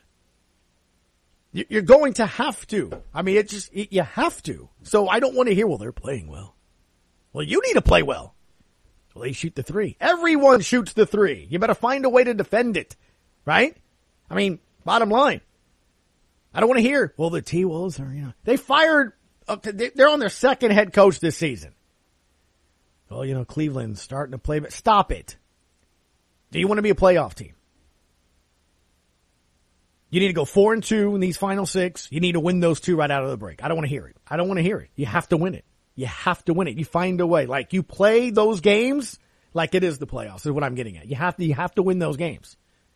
You're going to have to. I mean, it just, you have to. So I don't want to hear, well, they're playing well. Well, you need to play well. Well, they shoot the three. Everyone shoots the three. You better find a way to defend it. Right? I mean, bottom line. I don't want to hear, well, the T-Wolves are, you know, they fired, they're on their second head coach this season. Well, you know, Cleveland's starting to play, but stop it. Do you want to be a playoff team? You need to go four and two in these final six. You need to win those two right out of the break. I don't want to hear it. I don't want to hear it. You have to win it. You have to win it. You find a way. Like, you play those games like it is the playoffs is what I'm getting at. You have to, you have to win those games.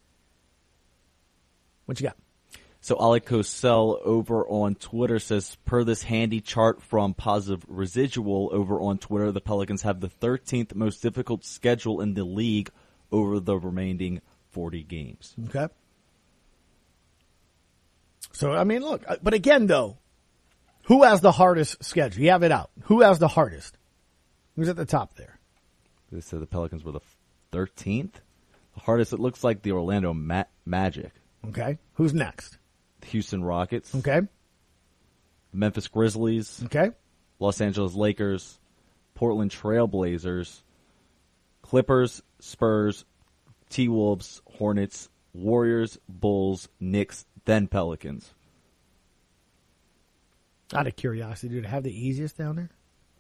What you got? So Alec Cosell over on Twitter says, per this handy chart from Positive Residual over on Twitter, the Pelicans have the thirteenth most difficult schedule in the league over the remaining forty games. Okay. So, I mean, look, but again, though, who has the hardest schedule? You have it out. Who has the hardest? Who's at the top there? They said the Pelicans were the thirteenth. The hardest, it looks like the Orlando Ma- Magic. Okay. Who's next? The Houston Rockets. Okay. The Memphis Grizzlies. Okay. Los Angeles Lakers. Portland Trail Blazers. Clippers, Spurs, T-Wolves, Hornets, Warriors, Bulls, Knicks, then Pelicans. Out of curiosity, do they have the easiest down there?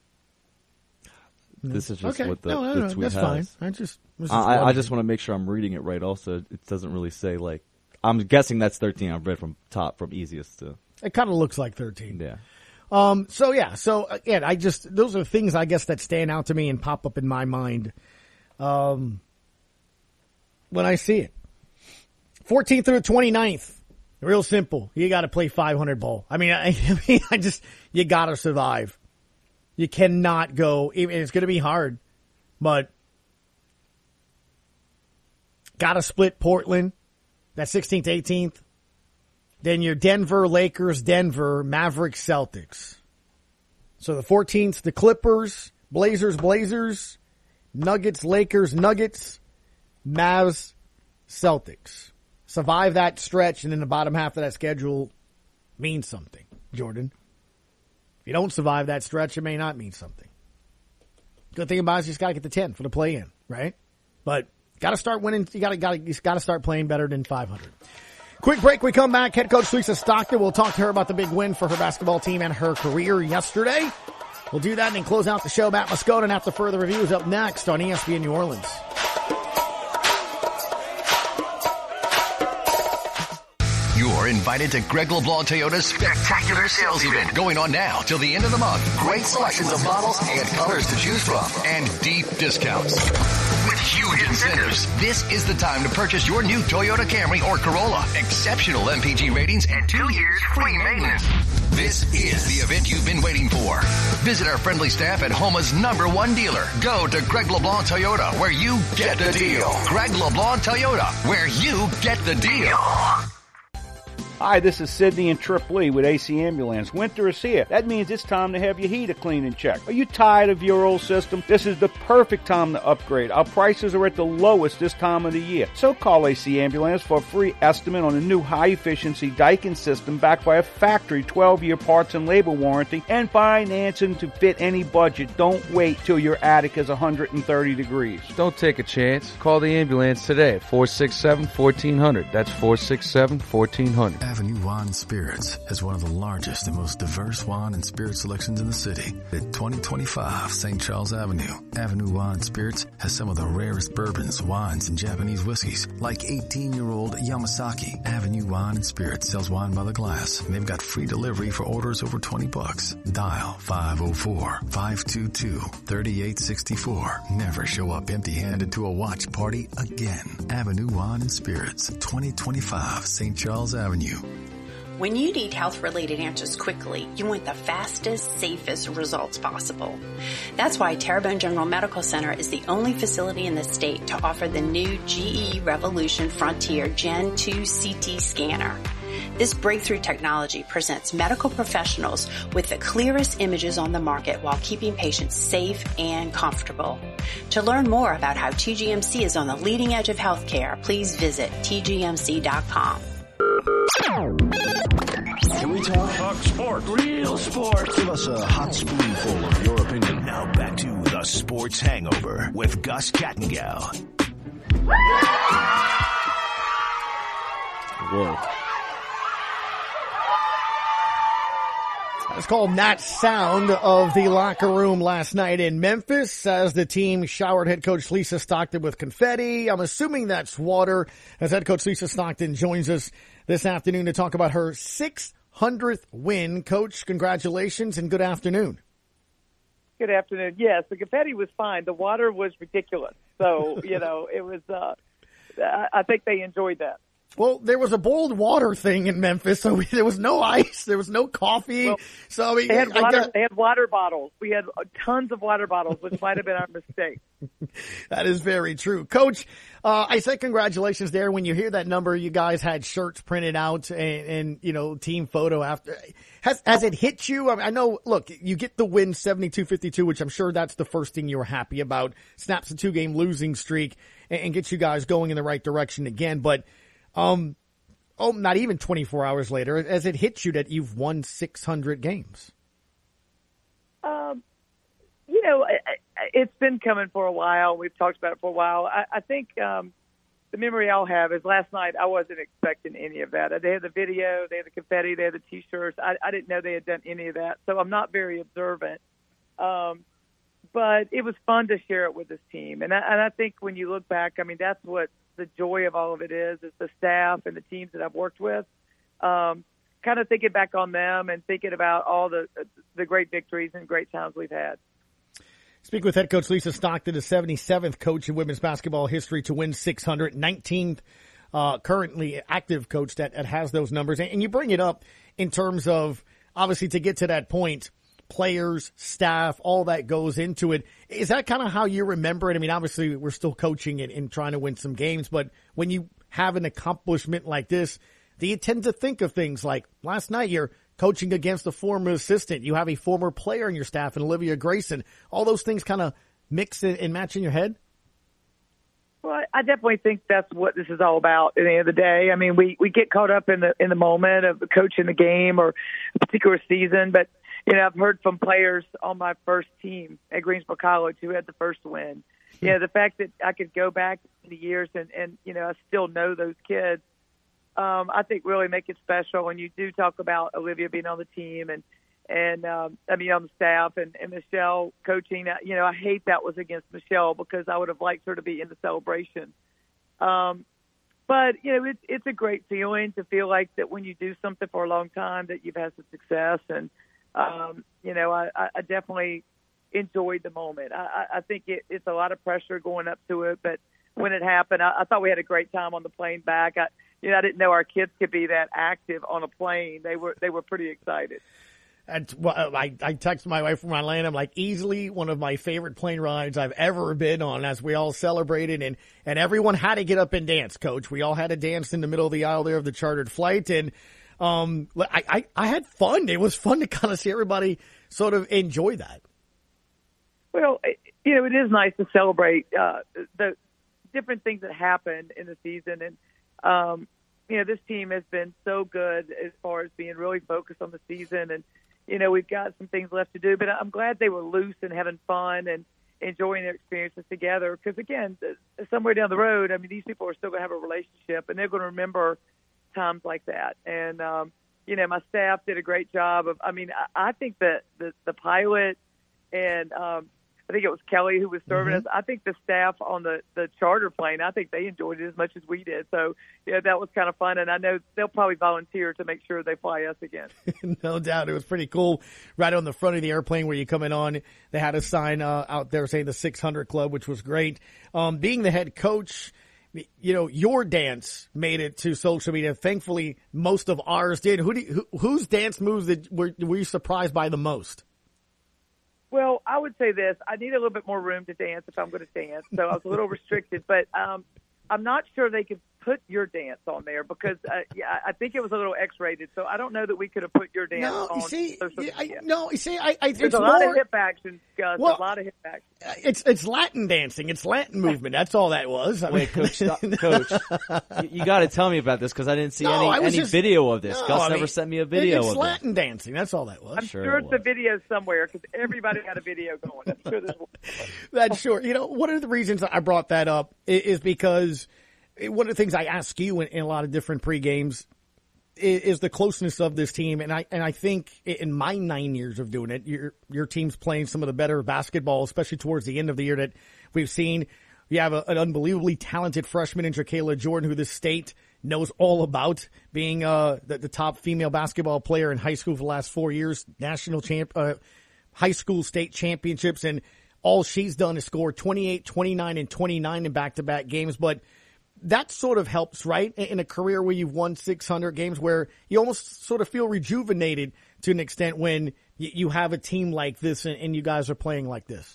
No. This is just okay. what the, no, no, the no, tweet that's has. fine. I just, was just I, I just want to make sure I'm reading it right. Also, it doesn't really say like. I'm guessing that's thirteen. I've read from top, from easiest to. It kind of looks like thirteen. Yeah. Um. So yeah. So again, I just those are things I guess that stand out to me and pop up in my mind, um, when I see it. fourteenth through the twenty-ninth. Real simple. You got to play five hundred ball. I mean, I, I mean, I just you got to survive. You cannot go. It's going to be hard, but got to split Portland. That's sixteenth, eighteenth. Then your Denver, Lakers, Denver, Mavericks, Celtics. So the fourteenth, the Clippers, Blazers, Blazers, Nuggets, Lakers, Nuggets, Mavs, Celtics. Survive that stretch, and then the bottom half of that schedule means something, Jordan. If you don't survive that stretch, it may not mean something. Good thing about it is you just got to get the ten for the play-in, right? But got to start winning. You got to got to got to start playing better than five hundred. Quick break. We come back. Head coach Lisa Stockton. We'll talk to her about the big win for her basketball team and her career yesterday. We'll do that and then close out the show. Matt Moscona and after further reviews up next on E S P N New Orleans. You're invited to Greg LeBlanc Toyota's spectacular sales event going on now till the end of the month. Great selections of models and colors to choose from and deep discounts. With huge incentives, this is the time to purchase your new Toyota Camry or Corolla. Exceptional M P G ratings and two years free maintenance. This is the event you've been waiting for. Visit our friendly staff at Homa's number one dealer. Go to Greg LeBlanc Toyota, where you get the deal. Greg LeBlanc Toyota, where you get the deal. Hi, this is Sidney and Trip Lee with A C Ambulance. Winter is here. That means it's time to have your heater cleaned and checked. Are you tired of your old system? This is the perfect time to upgrade. Our prices are at the lowest this time of the year. So call A C Ambulance for a free estimate on a new high-efficiency Daikin system backed by a factory twelve-year parts and labor warranty and financing to fit any budget. Don't wait till your attic is one hundred thirty degrees. Don't take a chance. Call the ambulance today at four six seven, one four zero zero. That's four six seven, one four zero zero. Avenue Wine and Spirits has one of the largest and most diverse wine and spirit selections in the city. At twenty twenty-five Saint Charles Avenue, Avenue Wine and Spirits has some of the rarest bourbons, wines, and Japanese whiskeys, like eighteen-year-old Yamasaki. Avenue Wine and Spirits sells wine by the glass, and they've got free delivery for orders over twenty bucks. Dial five oh four, five two two, three eight six four. Never show up empty-handed to a watch party again. Avenue Wine and Spirits, twenty twenty-five Saint Charles Avenue. When you need health-related answers quickly, you want the fastest, safest results possible. That's why Terrebonne General Medical Center is the only facility in the state to offer the new G E Revolution Frontier Gen two C T scanner. This breakthrough technology presents medical professionals with the clearest images on the market while keeping patients safe and comfortable. To learn more about how T G M C is on the leading edge of healthcare, please visit T G M C dot com. Can we talk? Talk sports. Real sports. Give us a hot spoonful of your opinion. Now back to the Sports Hangover with Gus Kattengell. Whoa. It's called That Sound of the locker room last night in Memphis as the team showered head coach Lisa Stockton with confetti. I'm assuming that's water as head coach Lisa Stockton joins us this afternoon to talk about her six hundredth win. Coach, congratulations and good afternoon. Good afternoon. Yes, the confetti was fine. The water was ridiculous. So, you know, it was, uh, I think they enjoyed that. Well, there was a boiled water thing in Memphis, so we, there was no ice, there was no coffee. Well, so I mean, they had, I water, got, they had water bottles. We had tons of water bottles, which might have been our mistake. That is very true. Coach, uh, I said congratulations there. When you hear that number, you guys had shirts printed out and, and you know, team photo after. Has, has it hit you? I mean, I know, look, you get the win seventy-two fifty-two, which I'm sure that's the first thing you were happy about. Snaps a two game losing streak and, and gets you guys going in the right direction again. But, um, oh, not even twenty-four hours later, has it hit you that you've won six hundred games? Um, You know, it's been coming for a while. We've talked about it for a while. I, I think um, the memory I'll have is last night I wasn't expecting any of that. They had the video, they had the confetti, they had the T-shirts. I, I didn't know they had done any of that, so I'm not very observant. Um, but it was fun to share it with this team. And I, and I think when you look back, I mean, that's what the joy of all of it is, is the staff and the teams that I've worked with. Um, kind of thinking back on them and thinking about all the the great victories and great times we've had. Speak with head coach Lisa Stockton, the seventy-seventh coach in women's basketball history to win six hundred, nineteenth uh, currently active coach that, that has those numbers. And, and you bring it up in terms of, obviously, to get to that point, players, staff, all that goes into it. Is that kind of how you remember it? I mean, obviously, we're still coaching and, and trying to win some games, but when you have an accomplishment like this, do you tend to think of things like last night you're coaching against a former assistant, you have a former player in your staff and Olivia Grayson, all those things kind of mix and match in your head? Well, I definitely think that's what this is all about at the end of the day. I mean, we, we get caught up in the in the moment of coaching the game or a particular season, but, you know, I've heard from players on my first team at Greensboro College who had the first win. You know, the fact that I could go back in the years and, and, you know, I still know those kids, Um, I think really make it special. And you do talk about Olivia being on the team and, and um, I mean, on the staff and, and Michelle coaching. You know, I hate that was against Michelle because I would have liked her to be in the celebration. Um, but, you know, it's, it's a great feeling to feel like that when you do something for a long time that you've had some success. And, um, you know, I, I definitely enjoyed the moment. I, I think it, it's a lot of pressure going up to it. But when it happened, I, I thought we had a great time on the plane back. I, You know, I didn't know our kids could be that active on a plane. They were they were pretty excited. And well, I, I texted my wife from Atlanta. I'm like, easily one of my favorite plane rides I've ever been on as we all celebrated. And, and everyone had to get up and dance, Coach. We all had to dance in the middle of the aisle there of the chartered flight. And um, I, I, I had fun. It was fun to kind of see everybody sort of enjoy that. Well, you know, it is nice to celebrate uh, the different things that happened in the season. And Um, you know, this team has been so good as far as being really focused on the season. And, you know, we've got some things left to do. But I'm glad they were loose and having fun and enjoying their experiences together. Because, again, somewhere down the road, I mean, these people are still going to have a relationship, and they're going to remember times like that. And, um, you know, my staff did a great job of, I mean, I, I think that the, the pilot and um, I think it was Kelly who was serving mm-hmm. us. I think the staff on the, the charter plane, I think they enjoyed it as much as we did. So, yeah, that was kind of fun. And I know they'll probably volunteer to make sure they fly us again. No doubt. It was pretty cool. Right on the front of the airplane where you coming on, they had a sign uh, out there saying the six hundred Club, which was great. Um, being the head coach, you know, your dance made it to social media. Thankfully, most of ours did. Who, do you, who whose dance moves that were, were you surprised by the most? Well, I would say this. I need a little bit more room to dance if I'm going to dance, so I was a little restricted. But um, I'm not sure they could put your dance on there because uh, yeah, I think it was a little X-rated. So I don't know that we could have put your dance no, on you see, social I, media. no, you see, I, I There's it's a lot more, of hip action, Gus. Well, a lot of hip action. It's it's Latin dancing. It's Latin movement. That's all that was. I Wait, mean, Coach, stop, Coach, you, you got to tell me about this because I didn't see No, I any was any just- video of this. no, Gus I never mean, sent me a video It's of Latin dancing. That's all that was. I'm sure, it's a video somewhere because everybody had a video going. I'm sure there's one. That's sure. You know, one of the reasons I brought that up i- is because one of the things I ask you in, in a lot of different pre-games is, is the closeness of this team. And I, and I think in my nine years of doing it, your, your team's playing some of the better basketball, especially towards the end of the year that we've seen. You have a, an unbelievably talented freshman in Jacayla Jordan, who this state knows all about, being uh, the, the top female basketball player in high school for the last four years, national champ, uh, high school state championships. And all she's done is score twenty-eight, twenty-nine, and twenty-nine in back-to-back games. But that sort of helps, right, in a career where you've won six hundred games, where you almost sort of feel rejuvenated to an extent when you have a team like this and, and you guys are playing like this.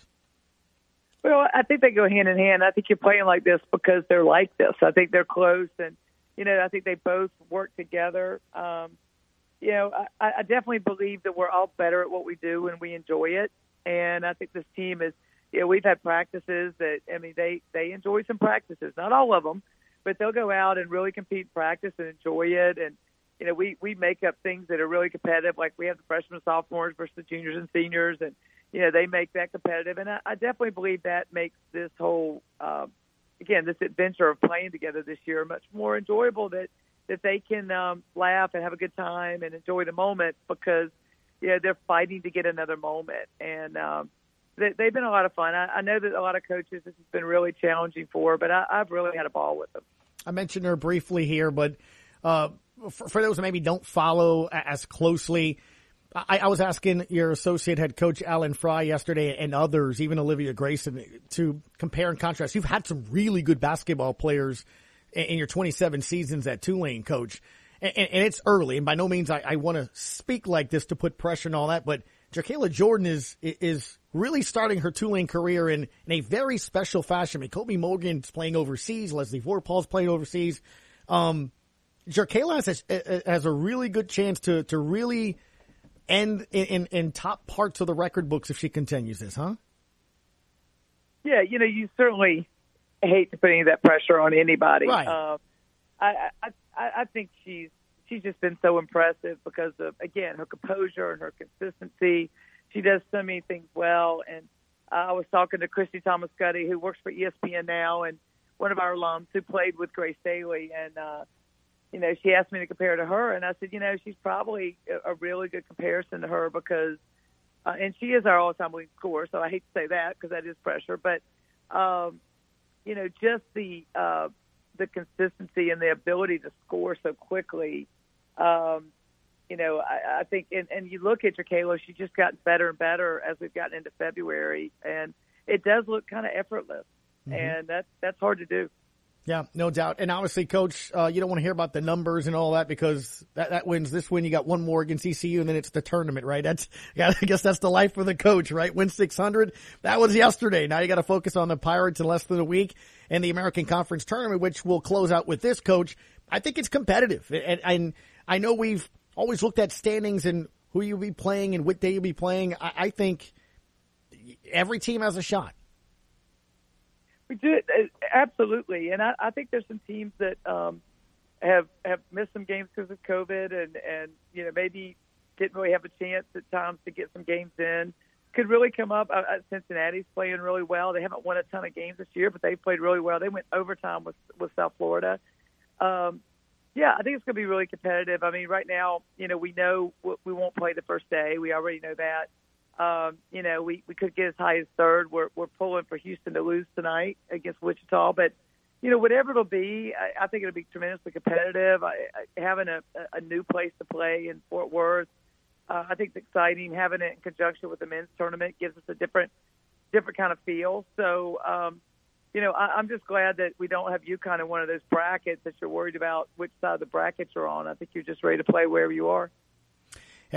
Well, I think they go hand in hand. I think you're playing like this because they're like this. I think they're close, and, you know, I think they both work together. Um, you know, I, I definitely believe that we're all better at what we do and we enjoy it. And I think this team is, you know, we've had practices that, I mean, they, they enjoy some practices, not all of them, but they'll go out and really compete in practice and enjoy it. And, you know, we, we make up things that are really competitive, like we have the freshmen and sophomores versus the juniors and seniors. And, you know, they make that competitive. And I, I definitely believe that makes this whole, uh, again, this adventure of playing together this year much more enjoyable, that, that they can um, laugh and have a good time and enjoy the moment because, you know, they're fighting to get another moment. And um, they, they've been a lot of fun. I, I know that a lot of coaches, this has been really challenging for, but I, I've really had a ball with them. I mentioned her briefly here, but uh, for, for those who maybe don't follow as closely, I, I was asking your associate head coach, Alan Fry, yesterday, and others, even Olivia Grayson, to compare and contrast. You've had some really good basketball players in, in your twenty-seven seasons at Tulane, Coach. And, and, and it's early, and by no means I, I want to speak like this to put pressure and all that, but Jerkayla Jordan is is really starting her Tulane career in, in a very special fashion. I mean, Kobe Morgan's playing overseas. Leslie Vorpal's playing overseas. Um, Jerkayla has a, has a really good chance to, to really end in, in, in top parts of the record books if she continues this, huh? Yeah, you know, you certainly hate to put any of that pressure on anybody. Right. Um, I, I, I, I think she's she's just been so impressive because of, again, her composure and her consistency. She does so many things well. And uh, I was talking to Christy Thomas-Cuddy, who works for E S P N now, and one of our alums who played with Grace Daly. And, uh, you know, she asked me to compare to her. And I said, you know, she's probably a, a really good comparison to her because, uh, and she is our all-time leading scorer, so I hate to say that because that is pressure. But, um, you know, just the uh, – the consistency and the ability to score so quickly. Um, you know, I, I think, and, and you look at Jerkayla, she's just gotten better and better as we've gotten into February, and it does look kind of effortless, mm-hmm. and that's, that's hard to do. Yeah, no doubt. And obviously, Coach, uh, you don't want to hear about the numbers and all that because that, that wins this win. You got one more against E C U, and then it's the tournament, right? That's, yeah, I guess that's the life for the coach, right? Win six hundred. That was yesterday. Now you got to focus on the Pirates in less than a week and the American Conference Tournament, which we'll close out with this, Coach. I think it's competitive. And, and I know we've always looked at standings and who you'll be playing and what day you'll be playing. I, I think every team has a shot. We do, absolutely, and I, I think there's some teams that um, have have missed some games because of COVID, and, and you know maybe didn't really have a chance at times to get some games in. Could really come up. Uh, Cincinnati's playing really well. They haven't won a ton of games this year, but they played really well. They went overtime with with South Florida. Um, yeah, I think it's going to be really competitive. I mean, right now, you know, we know we won't play the first day. We already know that. Um, you know, we, we could get as high as third. We're we're pulling for Houston to lose tonight against Wichita. But, you know, whatever it'll be, I, I think it'll be tremendously competitive. I, I, having a, a new place to play in Fort Worth, uh, I think it's exciting. Having it in conjunction with the men's tournament gives us a different different kind of feel. So, um, you know, I, I'm just glad that we don't have UConn in one of those brackets that you're worried about which side of the bracket you're on. I think you're just ready to play wherever you are.